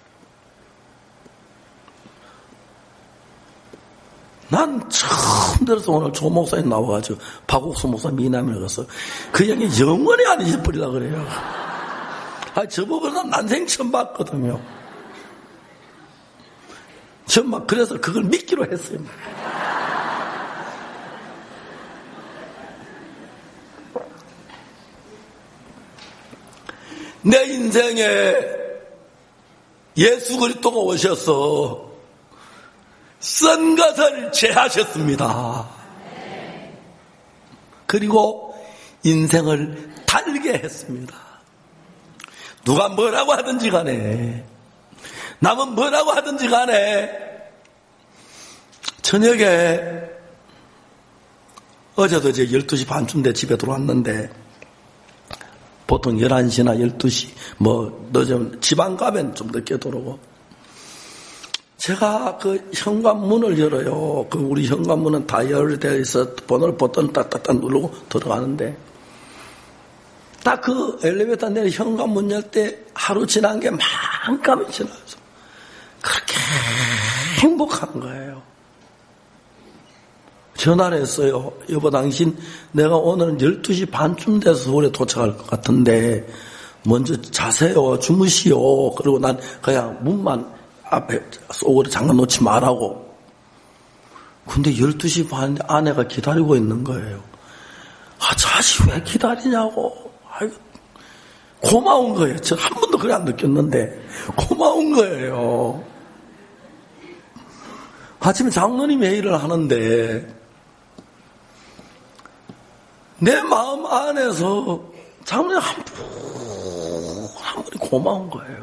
Speaker 1: 난 처음 들어서 오늘 조 목사님 나와가지고 박옥수 목사 미남에 가서 그 형이 영원히 안 잊어버리려고 그래요. 저보고 난생 처음 봤거든요. 처음 그래서 그걸 믿기로 했어요. 내 인생에 예수 그리스도가 오셔서 쓴 것을 제하셨습니다. 그리고 인생을 달게 했습니다. 누가 뭐라고 하든지 간에 남은 뭐라고 하든지 간에 저녁에 어제도 이제 12시 반쯤 돼 집에 들어왔는데 보통 11시나 12시 늦으면 지방 가면 좀 늦게 들어오고 제가 그 현관문을 열어요. 그 우리 현관문은 다 열되어 있어 번호를 버튼 딱딱딱 누르고 들어가는데 딱 그 엘리베이터 내려 현관문 열 때 하루 지난 게 만감이 지나서 그렇게 행복한 거예요. 전화를 했어요. 여보 당신 내가 오늘은 12시 반쯤 돼서 서울에 도착할 것 같은데 먼저 자세요. 주무시오. 그리고 난 그냥 문만 앞에 속으로 잠깐 놓지 말라고. 근데 12시 반 아내가 기다리고 있는 거예요. 자식 왜 기다리냐고. 고마운 거예요. 저 한 번도 그래 안 느꼈는데 고마운 거예요. 아침에 장로님 회의를 하는데 내 마음 안에서 장로님 한 분이 고마운 거예요.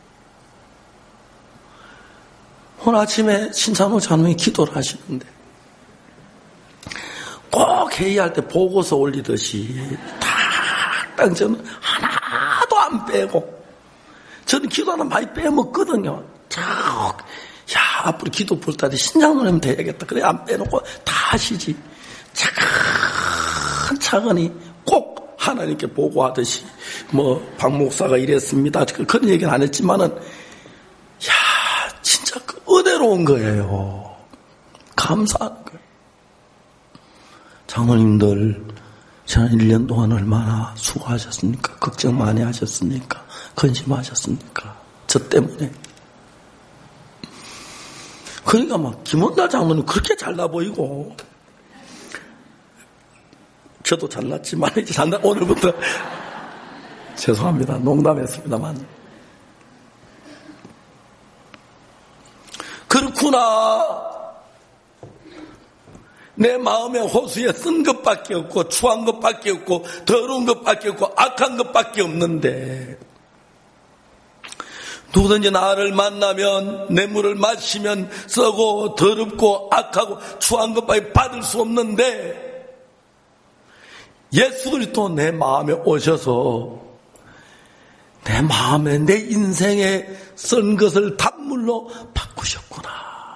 Speaker 1: 오늘 아침에 신찬호 장로님이 기도를 하시는데 꼭 회의할 때 보고서 올리듯이 딱 저는 하나도 안 빼고 저는 기도 하나 많이 빼먹거든요. 앞으로 기도 볼 때 신장로님 돼야겠다. 그래 안 빼놓고 다 하시지. 차근차근히 꼭 하나님께 보고하듯이 박 목사가 이랬습니다. 그런 얘기는 안 했지만은 진짜 은혜로운 거예요. 감사한 거예요. 장로님들 지난 1년 동안 얼마나 수고하셨습니까? 걱정 많이 하셨습니까? 근심하셨습니까? 저 때문에. 그러니까 김원달 장로님 그렇게 잘나 보이고 저도 잘났지만 이제 오늘부터 죄송합니다. 농담했습니다만 그렇구나. 내 마음의 호수에 쓴 것밖에 없고 추한 것밖에 없고 더러운 것밖에 없고 악한 것밖에 없는데 누구든지 나를 만나면 내 물을 마시면 썩고 더럽고 악하고 추한 것밖에 받을 수 없는데 예수 그리스도 내 마음에 오셔서 내 마음에 내 인생에 쓴 것을 단물로 바꾸셨구나.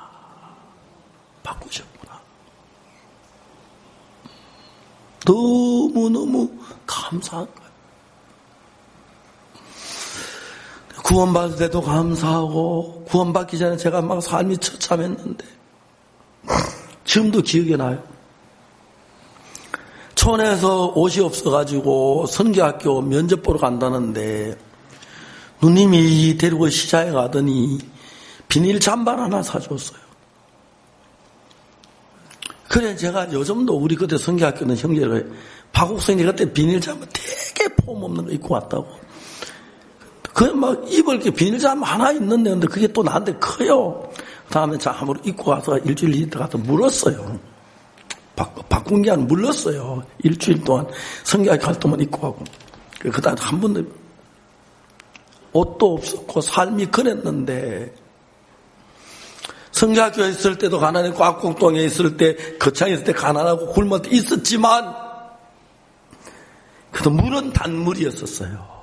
Speaker 1: 너무너무 감사한 거예요. 구원받을 때도 감사하고 구원받기 전에 제가 막 삶이 처참했는데 지금도 기억이 나요. 촌에서 옷이 없어가지고 선교학교 면접 보러 간다는데 누님이 데리고 시장에 가더니 비닐 잠바 하나 사줬어요. 그래, 제가 요즘도 우리 그때 성교학교는 형제를, 박옥선이 그때 비닐잠을 되게 폼 없는 거 입고 왔다고. 입을 비닐잠 하나 있는데, 근데 그게 또 나한테 커요. 다음에 잠을 입고 와서 일주일 있다가 또 물었어요. 바꾼 게 아니라 물렀어요. 일주일 동안 성교학교 활동만 입고 하고. 그 다음에 한 번도 옷도 없었고 삶이 그랬는데, 성교학교에 있을 때도 가난했고, 악곡동에 있을 때, 거창에 있을 때 가난하고 굶을 때 있었지만, 그래도 물은 단물이었었어요.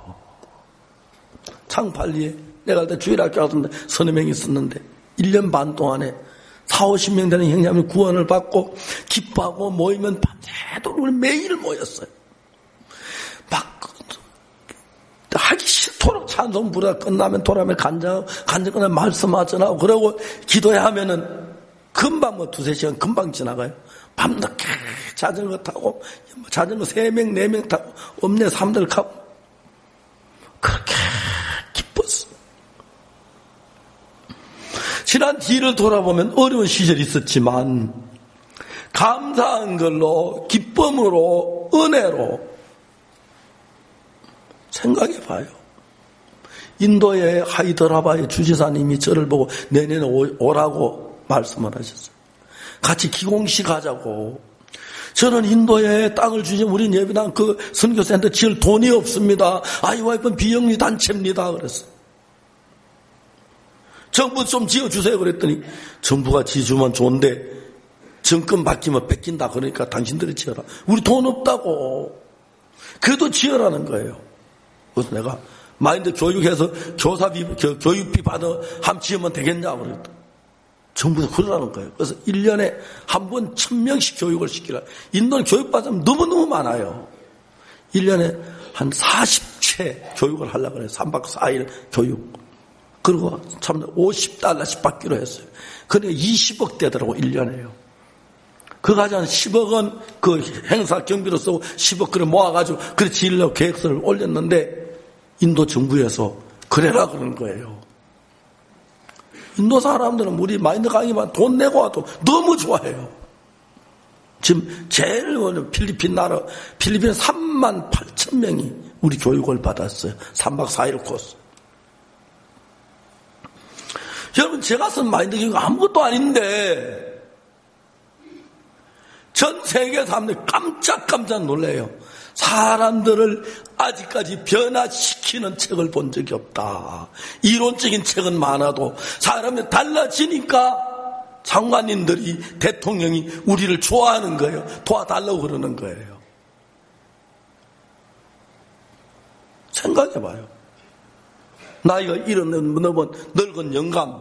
Speaker 1: 창팔리에 내가 그때 주일학교 갔는데 서너 명 있었는데 1년 반 동안에 40-50명 되는 형제님이 구원을 받고 기뻐하고 모이면 밤새도록 매일 모였어요. 막 하기 싫도록 찬송 부르다 끝나면 돌아오면 간장 끝나면 말씀하잖아요. 그러고 기도해 하면은 금방 2-3시간 금방 지나가요. 밤늦게 자전거 타고 자전거 3명 4명 타고 읍내 3들 가고 그렇게 기뻤어. 지난 뒤를 돌아보면 어려운 시절이 있었지만 감사한 걸로 기쁨으로 은혜로 생각해 봐요. 인도의 하이드라바의 주지사님이 저를 보고 내년에 오라고 말씀을 하셨어요. 같이 기공식 하자고. 저는 인도에 땅을 주시면 우리 예배당 그 선교센터 지을 돈이 없습니다. IYF는 비영리 단체입니다. 그랬어요. 정부 좀 지어주세요. 그랬더니 정부가 지어주면 좋은데 정권 바뀌면 뺏긴다. 그러니까 당신들이 지어라. 우리 돈 없다고. 그래도 지어라는 거예요. 그래서 내가 마인드 교육해서 교육비 받아 함 지으면 되겠냐고 그랬더니 정부에서 그러라는 거예요. 그래서 1년에 한 번 1000명씩 교육을 시키라. 인도는 교육받으면 너무너무 많아요. 1년에 한 40채 교육을 하려고 그래요. 3박 4일 교육. 그리고 참 $50씩 받기로 했어요. 그러니까 20억 되더라고 1년에요. 그 가지고 한 10억은 그 행사 경비로 쓰고 10억 그래 모아가지고 그래 지으려고 계획서를 올렸는데 인도 정부에서 그래라 그러는 거예요. 인도 사람들은 우리 마인드 강의만 돈 내고 와도 너무 좋아해요. 지금 제일 필리핀 38,000명이 우리 교육을 받았어요. 3박 4일 코스. 여러분 제가 쓴 마인드 교육 아무것도 아닌데 전 세계 사람들이 깜짝 놀라요. 사람들을 아직까지 변화시키는 책을 본 적이 없다. 이론적인 책은 많아도 사람이 달라지니까 장관님들이 대통령이 우리를 좋아하는 거예요. 도와달라고 그러는 거예요. 생각해봐요. 나이가 넘은 늙은 영감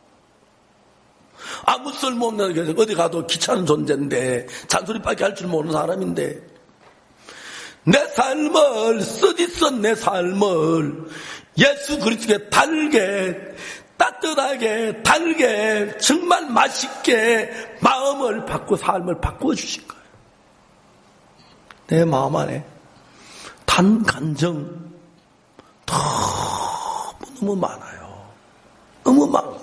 Speaker 1: 아무 쓸모없는 어디 가도 귀찮은 존재인데 잔소리밖에 할 줄 모르는 사람인데 내 삶을 쓰디쓴 내 삶을 예수 그리스도께 달게 따뜻하게 달게 정말 맛있게 마음을 바꾸고 삶을 바꿔주신 거예요. 내 마음 안에 단 감정 너무 많아요. 너무 많아요.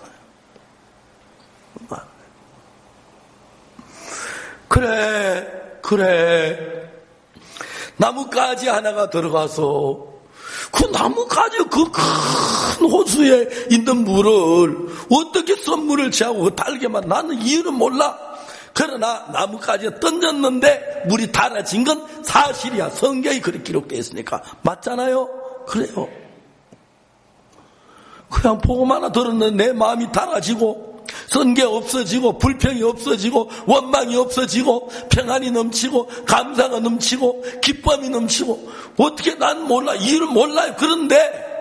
Speaker 1: 그래 나뭇가지 하나가 들어가서 그 나뭇가지 그 큰 호수에 있는 물을 어떻게 선물을 취하고 그 달게만 나는 이유는 몰라. 그러나 나뭇가지에 던졌는데 물이 달아진 건 사실이야. 성경이 그렇게 기록되어 있으니까. 맞잖아요. 그래요. 그냥 복음 하나 들었는데 내 마음이 달아지고 선계 없어지고 불평이 없어지고 원망이 없어지고 평안이 넘치고 감사가 넘치고 기쁨이 넘치고 어떻게 난 몰라. 이유를 몰라요. 그런데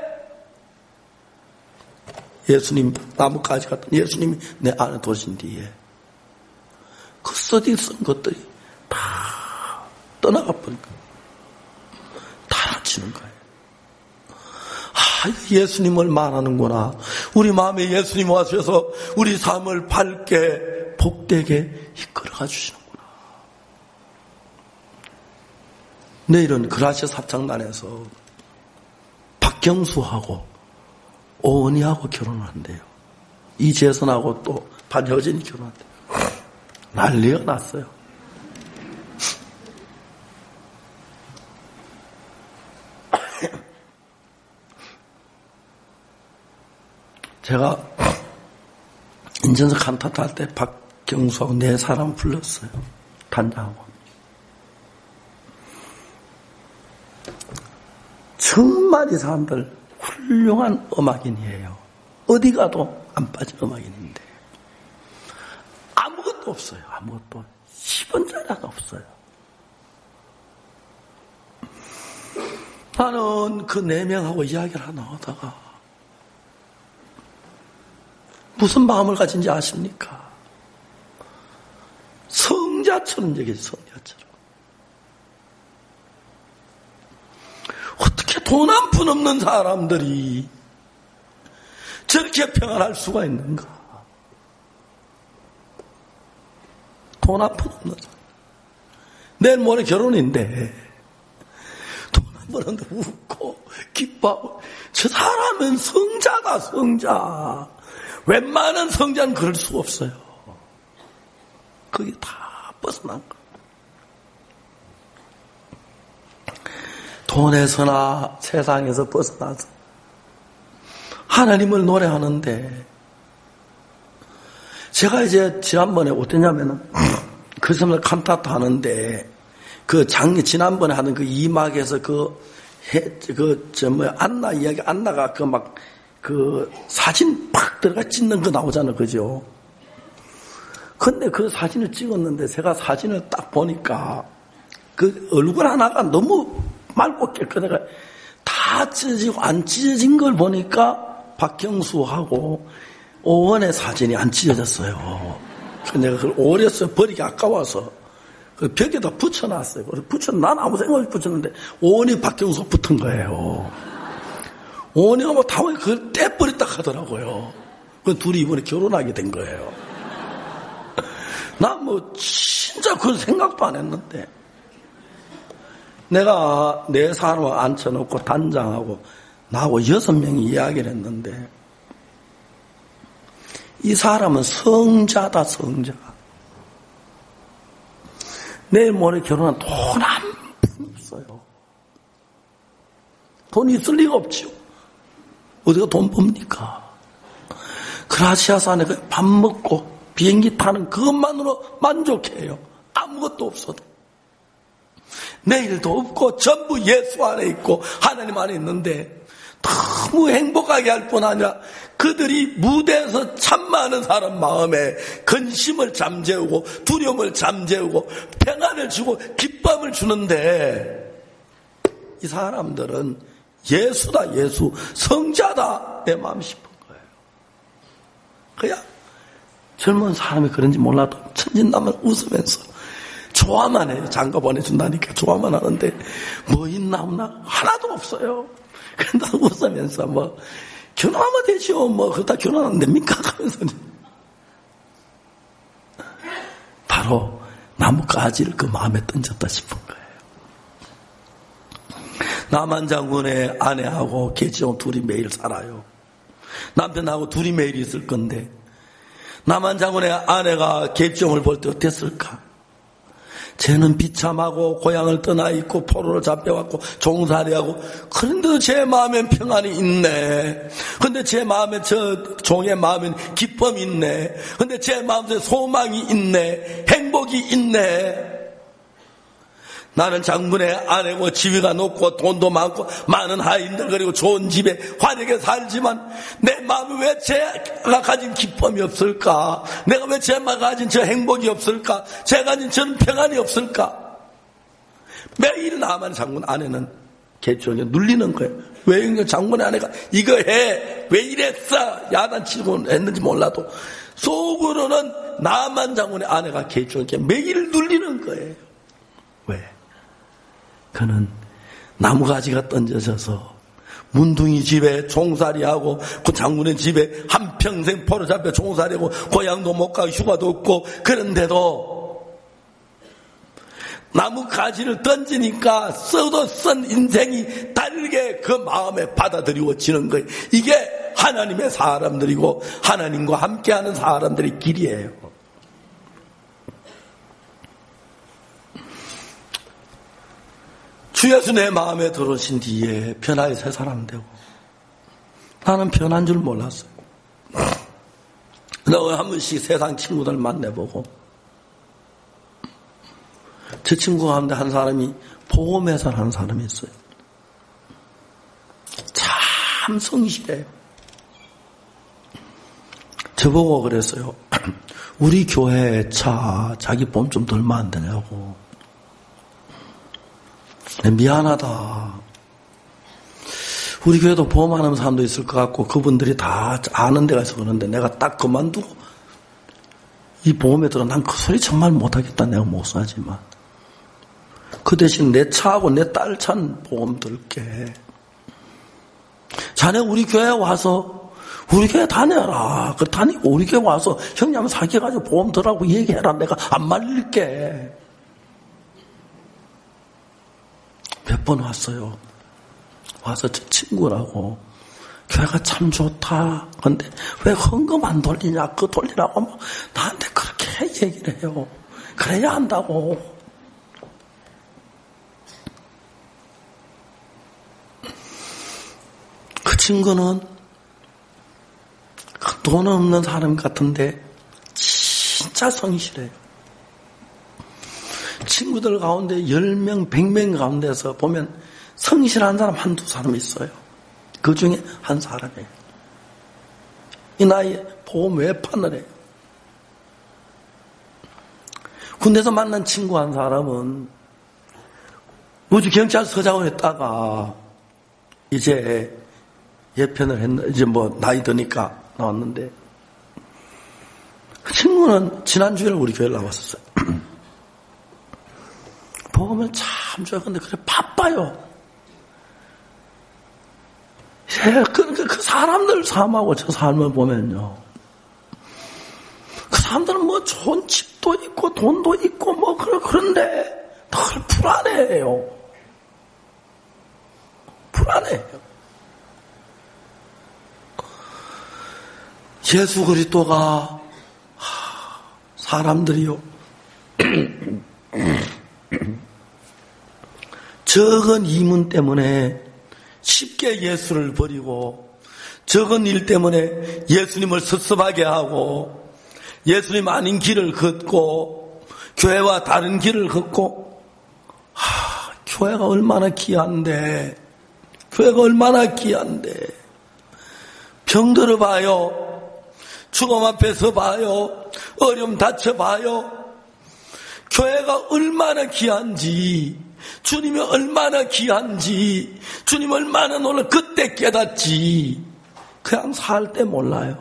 Speaker 1: 예수님 나뭇가지 같은 예수님이 내 안에 도신 뒤에 그 쓰디쓴 것들이 다 떠나가 버리니까 달아지는 거예요. 예수님을 말하는구나. 우리 마음에 예수님 와주셔서 우리 삶을 밝게 복되게 이끌어가 주시는구나. 내일은 그라시아 사창단에서 박경수하고 오은이하고 결혼을 한대요. 이재선하고 또 반효진이 결혼한대요. 난리가 났어요. 제가 인천서 칸타타 할 때 박경수하고 네 사람 불렀어요. 단장하고. 정말 이 사람들 훌륭한 음악인이에요. 어디 가도 안 빠진 음악인인데 아무것도 없어요. 아무것도. 10원짜리 하나 없어요. 나는 그 4명하고 이야기를 하나 하다가 무슨 마음을 가진지 아십니까? 성자처럼 얘기해요. 성자처럼. 어떻게 돈 한 푼 없는 사람들이 저렇게 평안할 수가 있는가? 돈 한 푼 없는 사람. 내일 모레 결혼인데 돈 한 푼 없는데 웃고 기뻐하고. 저 사람은 성자다. 성자. 웬만한 성자는 그럴 수가 없어요. 그게 다 벗어난 거. 돈에서나 세상에서 벗어나서 하나님을 노래하는데, 제가 이제 지난번에 어땠냐면은 그 사람들 칸타타 하는데 지난번에 하는 그 2막에서 안나 이야기, 안나가 사진 팍 들어가 찍는 거 나오잖아. 그죠? 근데 그 사진을 찍었는데 제가 사진을 딱 보니까 그 얼굴 하나가 너무 맑고 깨끗해가 다 찢어지고 안 찢어진 걸 보니까 박경수하고 오원의 사진이 안 찢어졌어요. 그래서 내가 그걸 오래서 버리기 아까워서 그 벽에다 붙여놨어요. 그래서 난 아무 생각 없이 붙였는데 오원이 박경수 붙은 거예요. 오원이가 뭐 다음에 그걸 떼버렸다 하더라고요. 그 둘이 이번에 결혼하게 된 거예요. 난 뭐 진짜 그런 생각도 안 했는데, 내가 네 사람을 앉혀놓고 단장하고 나하고 6명이 이야기를 했는데, 이 사람은 성자다. 성자. 내일 모레 결혼한 돈 한 푼 없어요. 돈 있을 리가 없죠. 어디가 돈 법니까? 그라시아산에 밥 먹고 비행기 타는 그것만으로 만족해요. 아무것도 없어도. 내일도 없고 전부 예수 안에 있고 하나님 안에 있는데 너무 행복하게 할 뿐 아니라 그들이 무대에서 참 많은 사람 마음에 근심을 잠재우고 두려움을 잠재우고 평안을 주고 기쁨을 주는데, 이 사람들은 예수다. 예수. 성자다. 내 마음이 싶은 거예요. 그냥 젊은 사람이 그런지 몰라도 천진난만 웃으면서 좋아만 해요. 장가 보내준다니까 좋아만 하는데 뭐 있나 없나 하나도 없어요. 그런데 웃으면서 뭐 결혼하면 되죠. 뭐 그러다 결혼 안 됩니까? 하면서 바로 나뭇가지를 그 마음에 던졌다 싶은 거예요. 남한 장군의 아내하고 계지영 둘이 매일 살아요. 남편하고 둘이 매일 있을 건데, 남한 장군의 아내가 계지영을 볼 때 어땠을까? 쟤는 비참하고 고향을 떠나 있고 포로를 잡혀왔고 종살이하고, 그런데도 제 마음엔 평안이 있네. 근데 제 마음에 저 종의 마음엔 기쁨이 있네. 근데 제 마음에 소망이 있네. 행복이 있네. 나는 장군의 아내고 지위가 높고 돈도 많고 많은 하인들 그리고 좋은 집에 환하게 살지만 내 마음에 왜 제가 가진 기쁨이 없을까? 내가 왜 제가 가진 저 행복이 없을까? 제가 가진 저는 평안이 없을까? 매일 나만 장군 아내는 개초에 눌리는 거예요. 왜 장군의 아내가 이거 해? 왜 이랬어? 야단치고 했는지 몰라도 속으로는 나만 장군의 아내가 개초에 매일 눌리는 거예요. 왜? 그는 나무가지가 던져져서 문둥이 집에 종살이하고 그 장군의 집에 한평생 포로 잡혀 종살이하고 고향도 못 가고 휴가도 없고, 그런데도 나무가지를 던지니까 써도 쓴 인생이 다르게 그 마음에 받아들여지는 거예요. 이게 하나님의 사람들이고 하나님과 함께하는 사람들의 길이에요. 주 예수 내 마음에 들어오신 뒤에 변화의 새 사람 되고, 나는 변한 줄 몰랐어요. 내가 한 번씩 세상 친구들 만나보고, 제 친구 가운데 한 사람이 보험회사를 하는 사람이 있어요. 참 성실해요. 저보고 그랬어요. 우리 교회 차 자기 보험 좀 들면 안 되냐고. 미안하다. 우리 교회도 보험하는 사람도 있을 것 같고 그분들이 다 아는 데가 있어 그러는데 내가 딱 그만두고 이 보험에 들어 난 그 소리 정말 못하겠다. 내가 못 사지만 그 대신 내 차하고 내 딸 차는 보험 들게. 자네 우리 교회에 와서 우리 교회 다녀라. 그 다니고 우리 교회 와서 형님 한번 사귀어가지고 보험 들라고 얘기해라. 내가 안 말릴게. 몇 번 왔어요. 와서 제 친구라고. 교회가 참 좋다. 근데 왜 헌금 안 돌리냐. 그거 돌리라고 막 나한테 그렇게 얘기를 해요. 그래야 한다고. 그 친구는 돈 없는 사람 같은데 진짜 성실해요. 친구들 가운데 10명, 100명 가운데서 보면 성실한 사람 한두 사람 있어요. 그 중에 한 사람이에요. 이 나이에 보험 외판을 해요. 군대에서 만난 친구 한 사람은 우주경찰서장을 했다가 이제 예편을 했는데 이제 뭐 나이 드니까 나왔는데 그 친구는 지난주에 우리 교회에 나왔었어요. 보면 참 좋아요. 근데 그래 바빠요. 그러니까 그 사람들 삶하고 저 삶을 보면요. 그 사람들은 뭐 좋은 집도 있고 돈도 있고 뭐 그런데 늘 불안해해요. 불안해요. 예수 그리스도가 사람들이요. 적은 이문 때문에 쉽게 예수를 버리고 적은 일 때문에 예수님을 섭섭하게 하고 예수님 아닌 길을 걷고 교회와 다른 길을 걷고 교회가 얼마나 귀한데 교회가 얼마나 귀한데 병들어 봐요. 죽음 앞에서 봐요. 어려움 다쳐봐요. 교회가 얼마나 귀한지 주님이 얼마나 귀한지 주님 얼마나 놀라 그때 깨닫지 그냥 살 때 몰라요.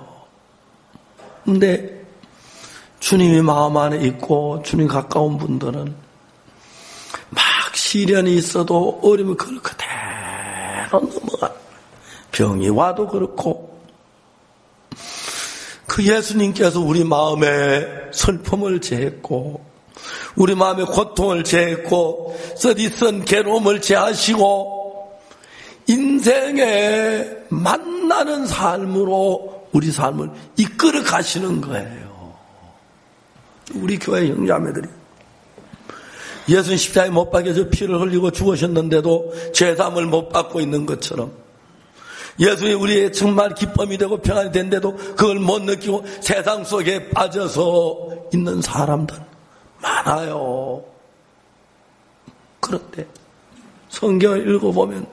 Speaker 1: 근데 주님이 마음 안에 있고 주님 가까운 분들은 막 시련이 있어도 어려움이 그걸 그대로 넘어가. 병이 와도 그렇고 그 예수님께서 우리 마음에 슬픔을 제했고 우리 마음의 고통을 제했고 쓰디쓴 괴로움을 제하시고 인생에 만나는 삶으로 우리 삶을 이끌어 가시는 거예요. 우리 교회 형제자매들이 예수님 십자가에 못 박혀서 피를 흘리고 죽으셨는데도 죄사함을 못 받고 있는 것처럼 예수님 우리의 정말 기쁨이 되고 평안이 된데도 그걸 못 느끼고 세상 속에 빠져서 있는 사람들 많아요. 그런데 성경을 읽어보면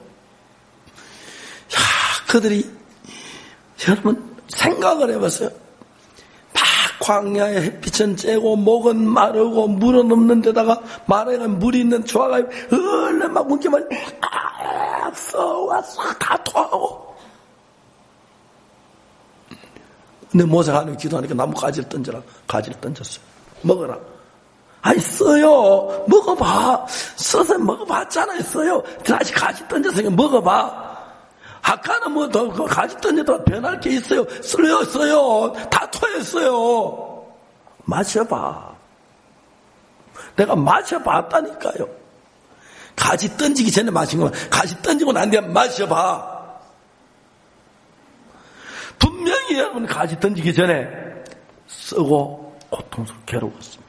Speaker 1: 그들이 여러분 생각을 해봤어요. 막 광야에 햇빛은 쬐고 목은 마르고 물은 없는 데다가 마르가 물이 있는 조화가 얼른 막 문기만 썩어 다 토하고 근데 모세가 하나님 기도하니까 나무 가지를 던져라. 가지를 던졌어요. 먹어라. 아니 써요. 먹어봐. 써서 먹어봤잖아요. 써요. 다시 가지 던졌으니까 먹어봐. 아까는 뭐 더 가지 던져도 변할 게 있어요. 써요. 다 토했어요. 마셔봐. 내가 마셔봤다니까요. 가지 던지기 전에 마신 거면 가지 던지고 난 뒤에 마셔봐. 분명히 여러분 가지 던지기 전에 쓰고 고통스럽고 괴로웠습니다.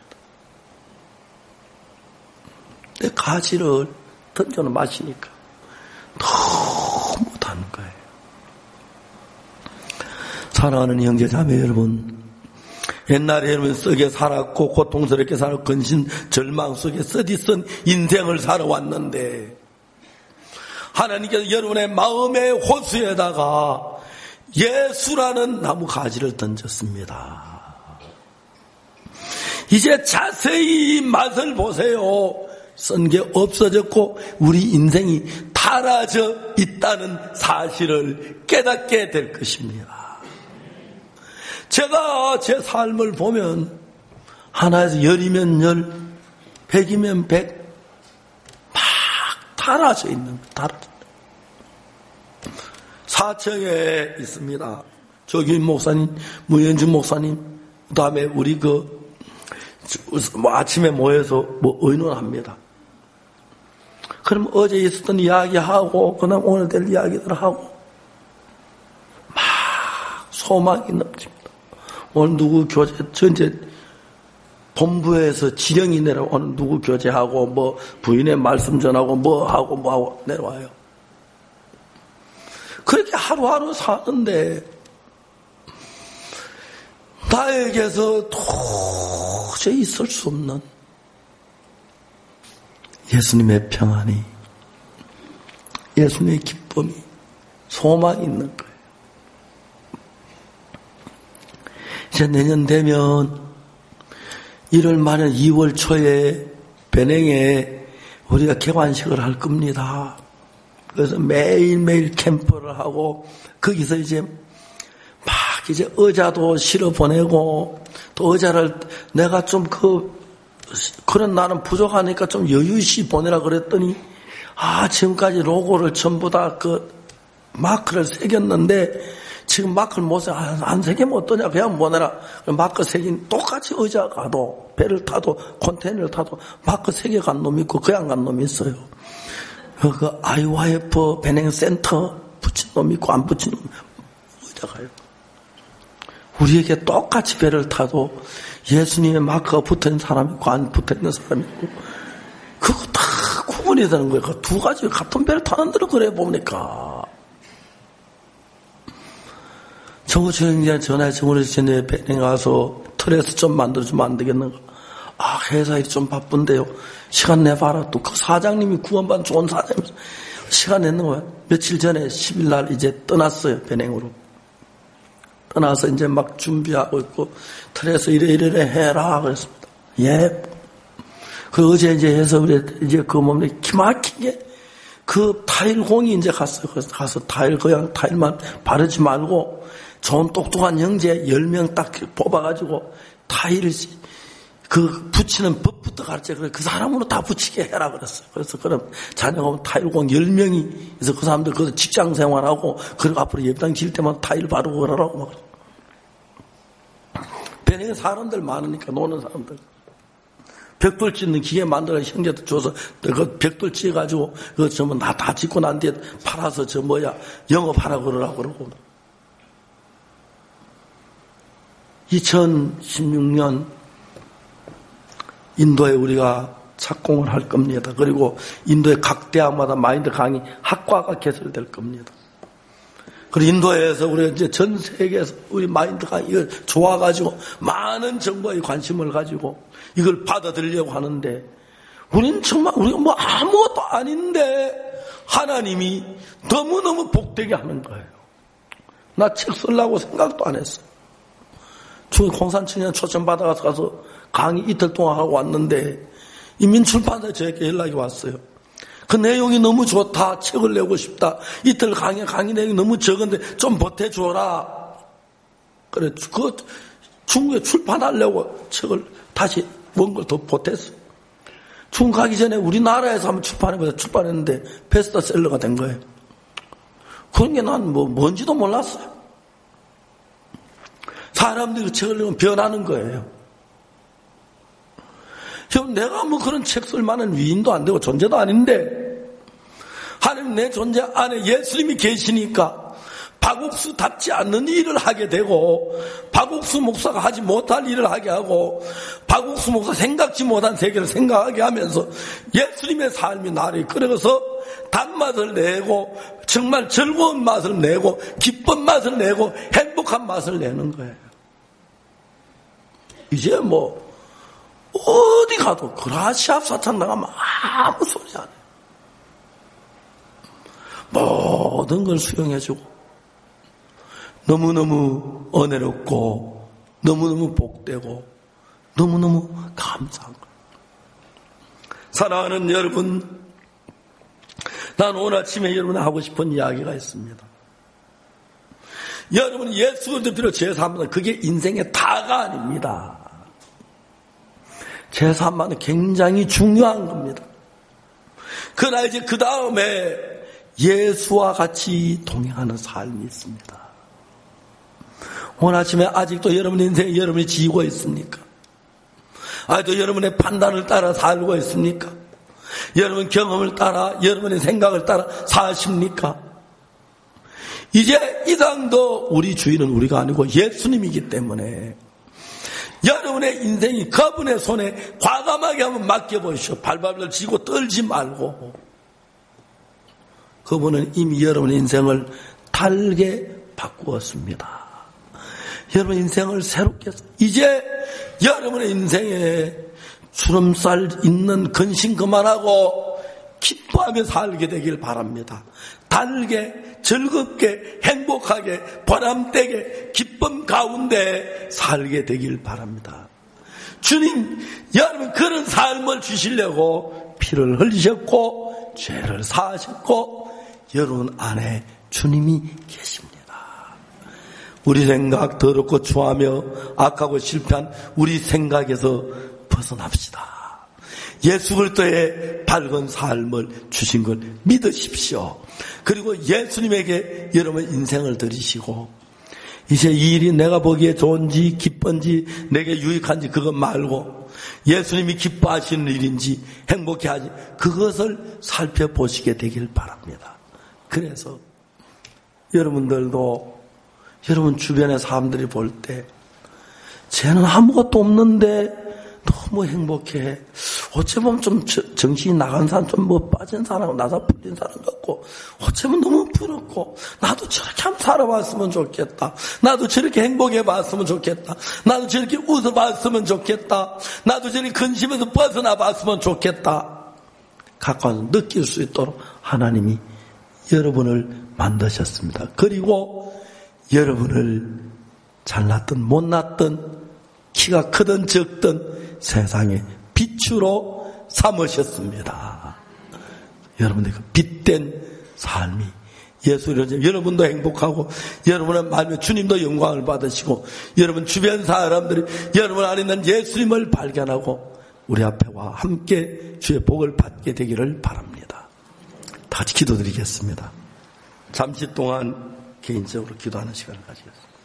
Speaker 1: 내 가지를 던져는 마시니까 너무 단 거예요. 사랑하는 형제자매 여러분, 옛날에는 썩에 살았고 고통스럽게 살았고 근심 절망 속에 쓰디쓴 인생을 살아왔는데 하나님께서 여러분의 마음의 호수에다가 예수라는 나무 가지를 던졌습니다. 이제 자세히 맛을 보세요. 쓴 게 없어졌고 우리 인생이 달아져 있다는 사실을 깨닫게 될 것입니다. 제가 제 삶을 보면 하나에서 10이면 10, 100이면 100 막 달아져 있는 거예요. 사청에 있습니다. 조규인 목사님, 무현준 목사님, 그 다음에 우리 아침에 모여서 의논합니다. 그럼 어제 있었던 이야기하고, 그 다음 오늘 될 이야기들 하고, 막 소망이 넘칩니다. 오늘 누구 전체 본부에서 지령이 내려와, 오늘 누구 교제하고, 부인의 말씀 전하고, 하고 내려와요. 그렇게 하루하루 사는데, 나에게서 도저히 있을 수 없는 예수님의 평안이, 예수님의 기쁨이, 소망이 있는 거예요. 이제 내년 되면 1월 말에 2월 초에 배냉에 우리가 개관식을 할 겁니다. 그래서 매일매일 캠프를 하고 거기서 이제 이제 의자도 실어 보내고 또 의자를 내가 좀 그런 나는 부족하니까 좀 여유시 보내라 그랬더니 지금까지 로고를 전부 다 마크를 새겼는데 지금 마크를 못 안 새기면 어떠냐 그냥 보내라. 마크 새긴 똑같이 의자 가도 배를 타도 컨테이너를 타도 마크 새겨간 놈이 있고 그냥 간 놈이 있어요. 그 IYF 배냉센터 붙인 놈이 있고 안 붙인 놈이 의자가요. 우리에게 똑같이 배를 타도 예수님의 마크가 붙어있는 사람이 있고 안 붙어있는 사람이 있고 그거 다 구분이 되는 거예요. 그 두 가지 같은 배를 타는 대로 그래 보니까 정우청장님한테 전화해서 정우청장님 배에 가서 틀에서 좀 만들어주면 안 되겠는가. 회사 일이 좀 바쁜데요. 시간 내봐라. 또 그 사장님이 구원받은 좋은 사장님이 시간 내는 거예요. 며칠 전에 10일 날 이제 떠났어요. 배냉으로. 떠나서 이제 막 준비하고 있고, 틀에서 이래 해라. 그랬습니다. 예. 어제 이제 해서 그래, 이제 몸에 기막히게 타일공이 이제 갔어요. 그래서 가서 그냥 타일만 바르지 말고, 좋은 똑똑한 형제 10명 딱 뽑아가지고, 타일을, 붙이는 법부터 가르쳐. 그래, 그 사람으로 다 붙이게 해라. 그랬어요. 그래서 그럼 자녀가 오면 타일공 10명이, 그래서 그 사람들 그 직장 생활하고, 그리고 앞으로 예배당 질 때만 타일 바르고 그러라고 막. 배낭에 사람들 많으니까, 노는 사람들. 벽돌 짓는 기계 만들어 형제들 줘서, 그 벽돌 찌어가지고, 그거 전부 다 짓고 난 뒤에 팔아서 영업하라고 그러라고 그러고. 2016년 인도에 우리가 착공을 할 겁니다. 그리고 인도의 각 대학마다 마인드 강의 학과가 개설될 겁니다. 그리고 인도에서 우리가 이제 전 세계에서 우리 마인드 강의를 좋아가지고 많은 정보에 관심을 가지고 이걸 받아들이려고 하는데 우리는 정말 우리가 아무것도 아닌데 하나님이 너무너무 복되게 하는 거예요. 나 책 쓰려고 생각도 안 했어. 공산청년 초청받아서 가서 강의 이틀 동안 하고 왔는데 인민출판사에 저에게 연락이 왔어요. 그 내용이 너무 좋다. 책을 내고 싶다. 이틀 강의 내용이 너무 적은데 좀 보태줘라. 그래, 중국에 출판하려고 책을 다시 원고를 더 보탰어. 중국 가기 전에 우리나라에서 한번 출판했는데 베스트셀러가 된 거예요. 그런 게 난 뭔지도 몰랐어요. 사람들이 그 책을 내면 변하는 거예요. 지금 내가 그런 책 쓸 만한 위인도 안 되고 존재도 아닌데 하나님 내 존재 안에 예수님이 계시니까 박옥수답지 않는 일을 하게 되고 박옥수 목사가 하지 못할 일을 하게 하고 박옥수 목사 생각지 못한 세계를 생각하게 하면서 예수님의 삶이 나를 이끌어서 단맛을 내고 정말 즐거운 맛을 내고 기쁜 맛을 내고 행복한 맛을 내는 거예요. 이제 어디 가도 그라시아 사탄 나가면 아무 소리 안 해. 모든 걸 수용해주고 너무너무 은혜롭고 너무너무 복되고 너무너무 감사한 거예요. 사랑하는 여러분, 난 오늘 아침에 여러분에 하고 싶은 이야기가 있습니다. 여러분, 예수 그리스도 피로 제사함은 그게 인생의 다가 아닙니다. 제사함은 굉장히 중요한 겁니다. 그러나 이제 그 다음에 예수와 같이 동행하는 삶이 있습니다. 오늘 아침에 아직도 여러분의 인생에 여러분이 지고 있습니까? 아직도 여러분의 판단을 따라 살고 있습니까? 여러분 경험을 따라, 여러분의 생각을 따라 사십니까? 이제 이 땅도 우리 주인은 우리가 아니고 예수님이기 때문에 여러분의 인생이 그분의 손에 과감하게 한번 맡겨보시오. 발발을 쥐고 떨지 말고. 그분은 이미 여러분의 인생을 달게 바꾸었습니다. 여러분 인생을 새롭게 해서 이제 여러분의 인생에 주름살 있는 근심 그만하고 기뻐하며 살게 되길 바랍니다. 달게, 즐겁게, 행복하게, 보람되게, 기쁨 가운데 살게 되길 바랍니다. 주님, 여러분 그런 삶을 주시려고 피를 흘리셨고 죄를 사하셨고 여러분 안에 주님이 계십니다. 우리 생각 더럽고 추하며 악하고 실패한 우리 생각에서 벗어납시다. 예수 그리스도의 밝은 삶을 주신 걸 믿으십시오. 그리고 예수님에게 여러분 인생을 드리시고 이제 이 일이 내가 보기에 좋은지 기쁜지 내게 유익한지 그것 말고 예수님이 기뻐하시는 일인지 행복해하지 그것을 살펴보시게 되길 바랍니다. 그래서 여러분들도 여러분 주변의 사람들이 볼 때 쟤는 아무것도 없는데 너무 행복해. 어쩌면 좀 정신이 나간 사람, 좀 빠진 사람, 나사 풀린 사람 같고, 어쩌면 너무 부럽고, 나도 저렇게 한번 살아봤으면 좋겠다. 나도 저렇게 행복해봤으면 좋겠다. 나도 저렇게 웃어봤으면 좋겠다. 나도 저렇게 근심에서 벗어나봤으면 좋겠다. 가까워서 느낄 수 있도록 하나님이 여러분을 만드셨습니다. 그리고 여러분을 잘났든 못났든 키가 크든 적든 세상의 빛으로 삼으셨습니다. 여러분의 그 빛된 삶이 예수를 여러분도 행복하고 여러분의 마음에 주님도 영광을 받으시고 여러분 주변 사람들이 여러분 안에 있는 예수님을 발견하고 우리 앞에와 함께 주의 복을 받게 되기를 바랍니다. 다 같이 기도드리겠습니다. 잠시 동안 개인적으로 기도하는 시간을 가지겠습니다.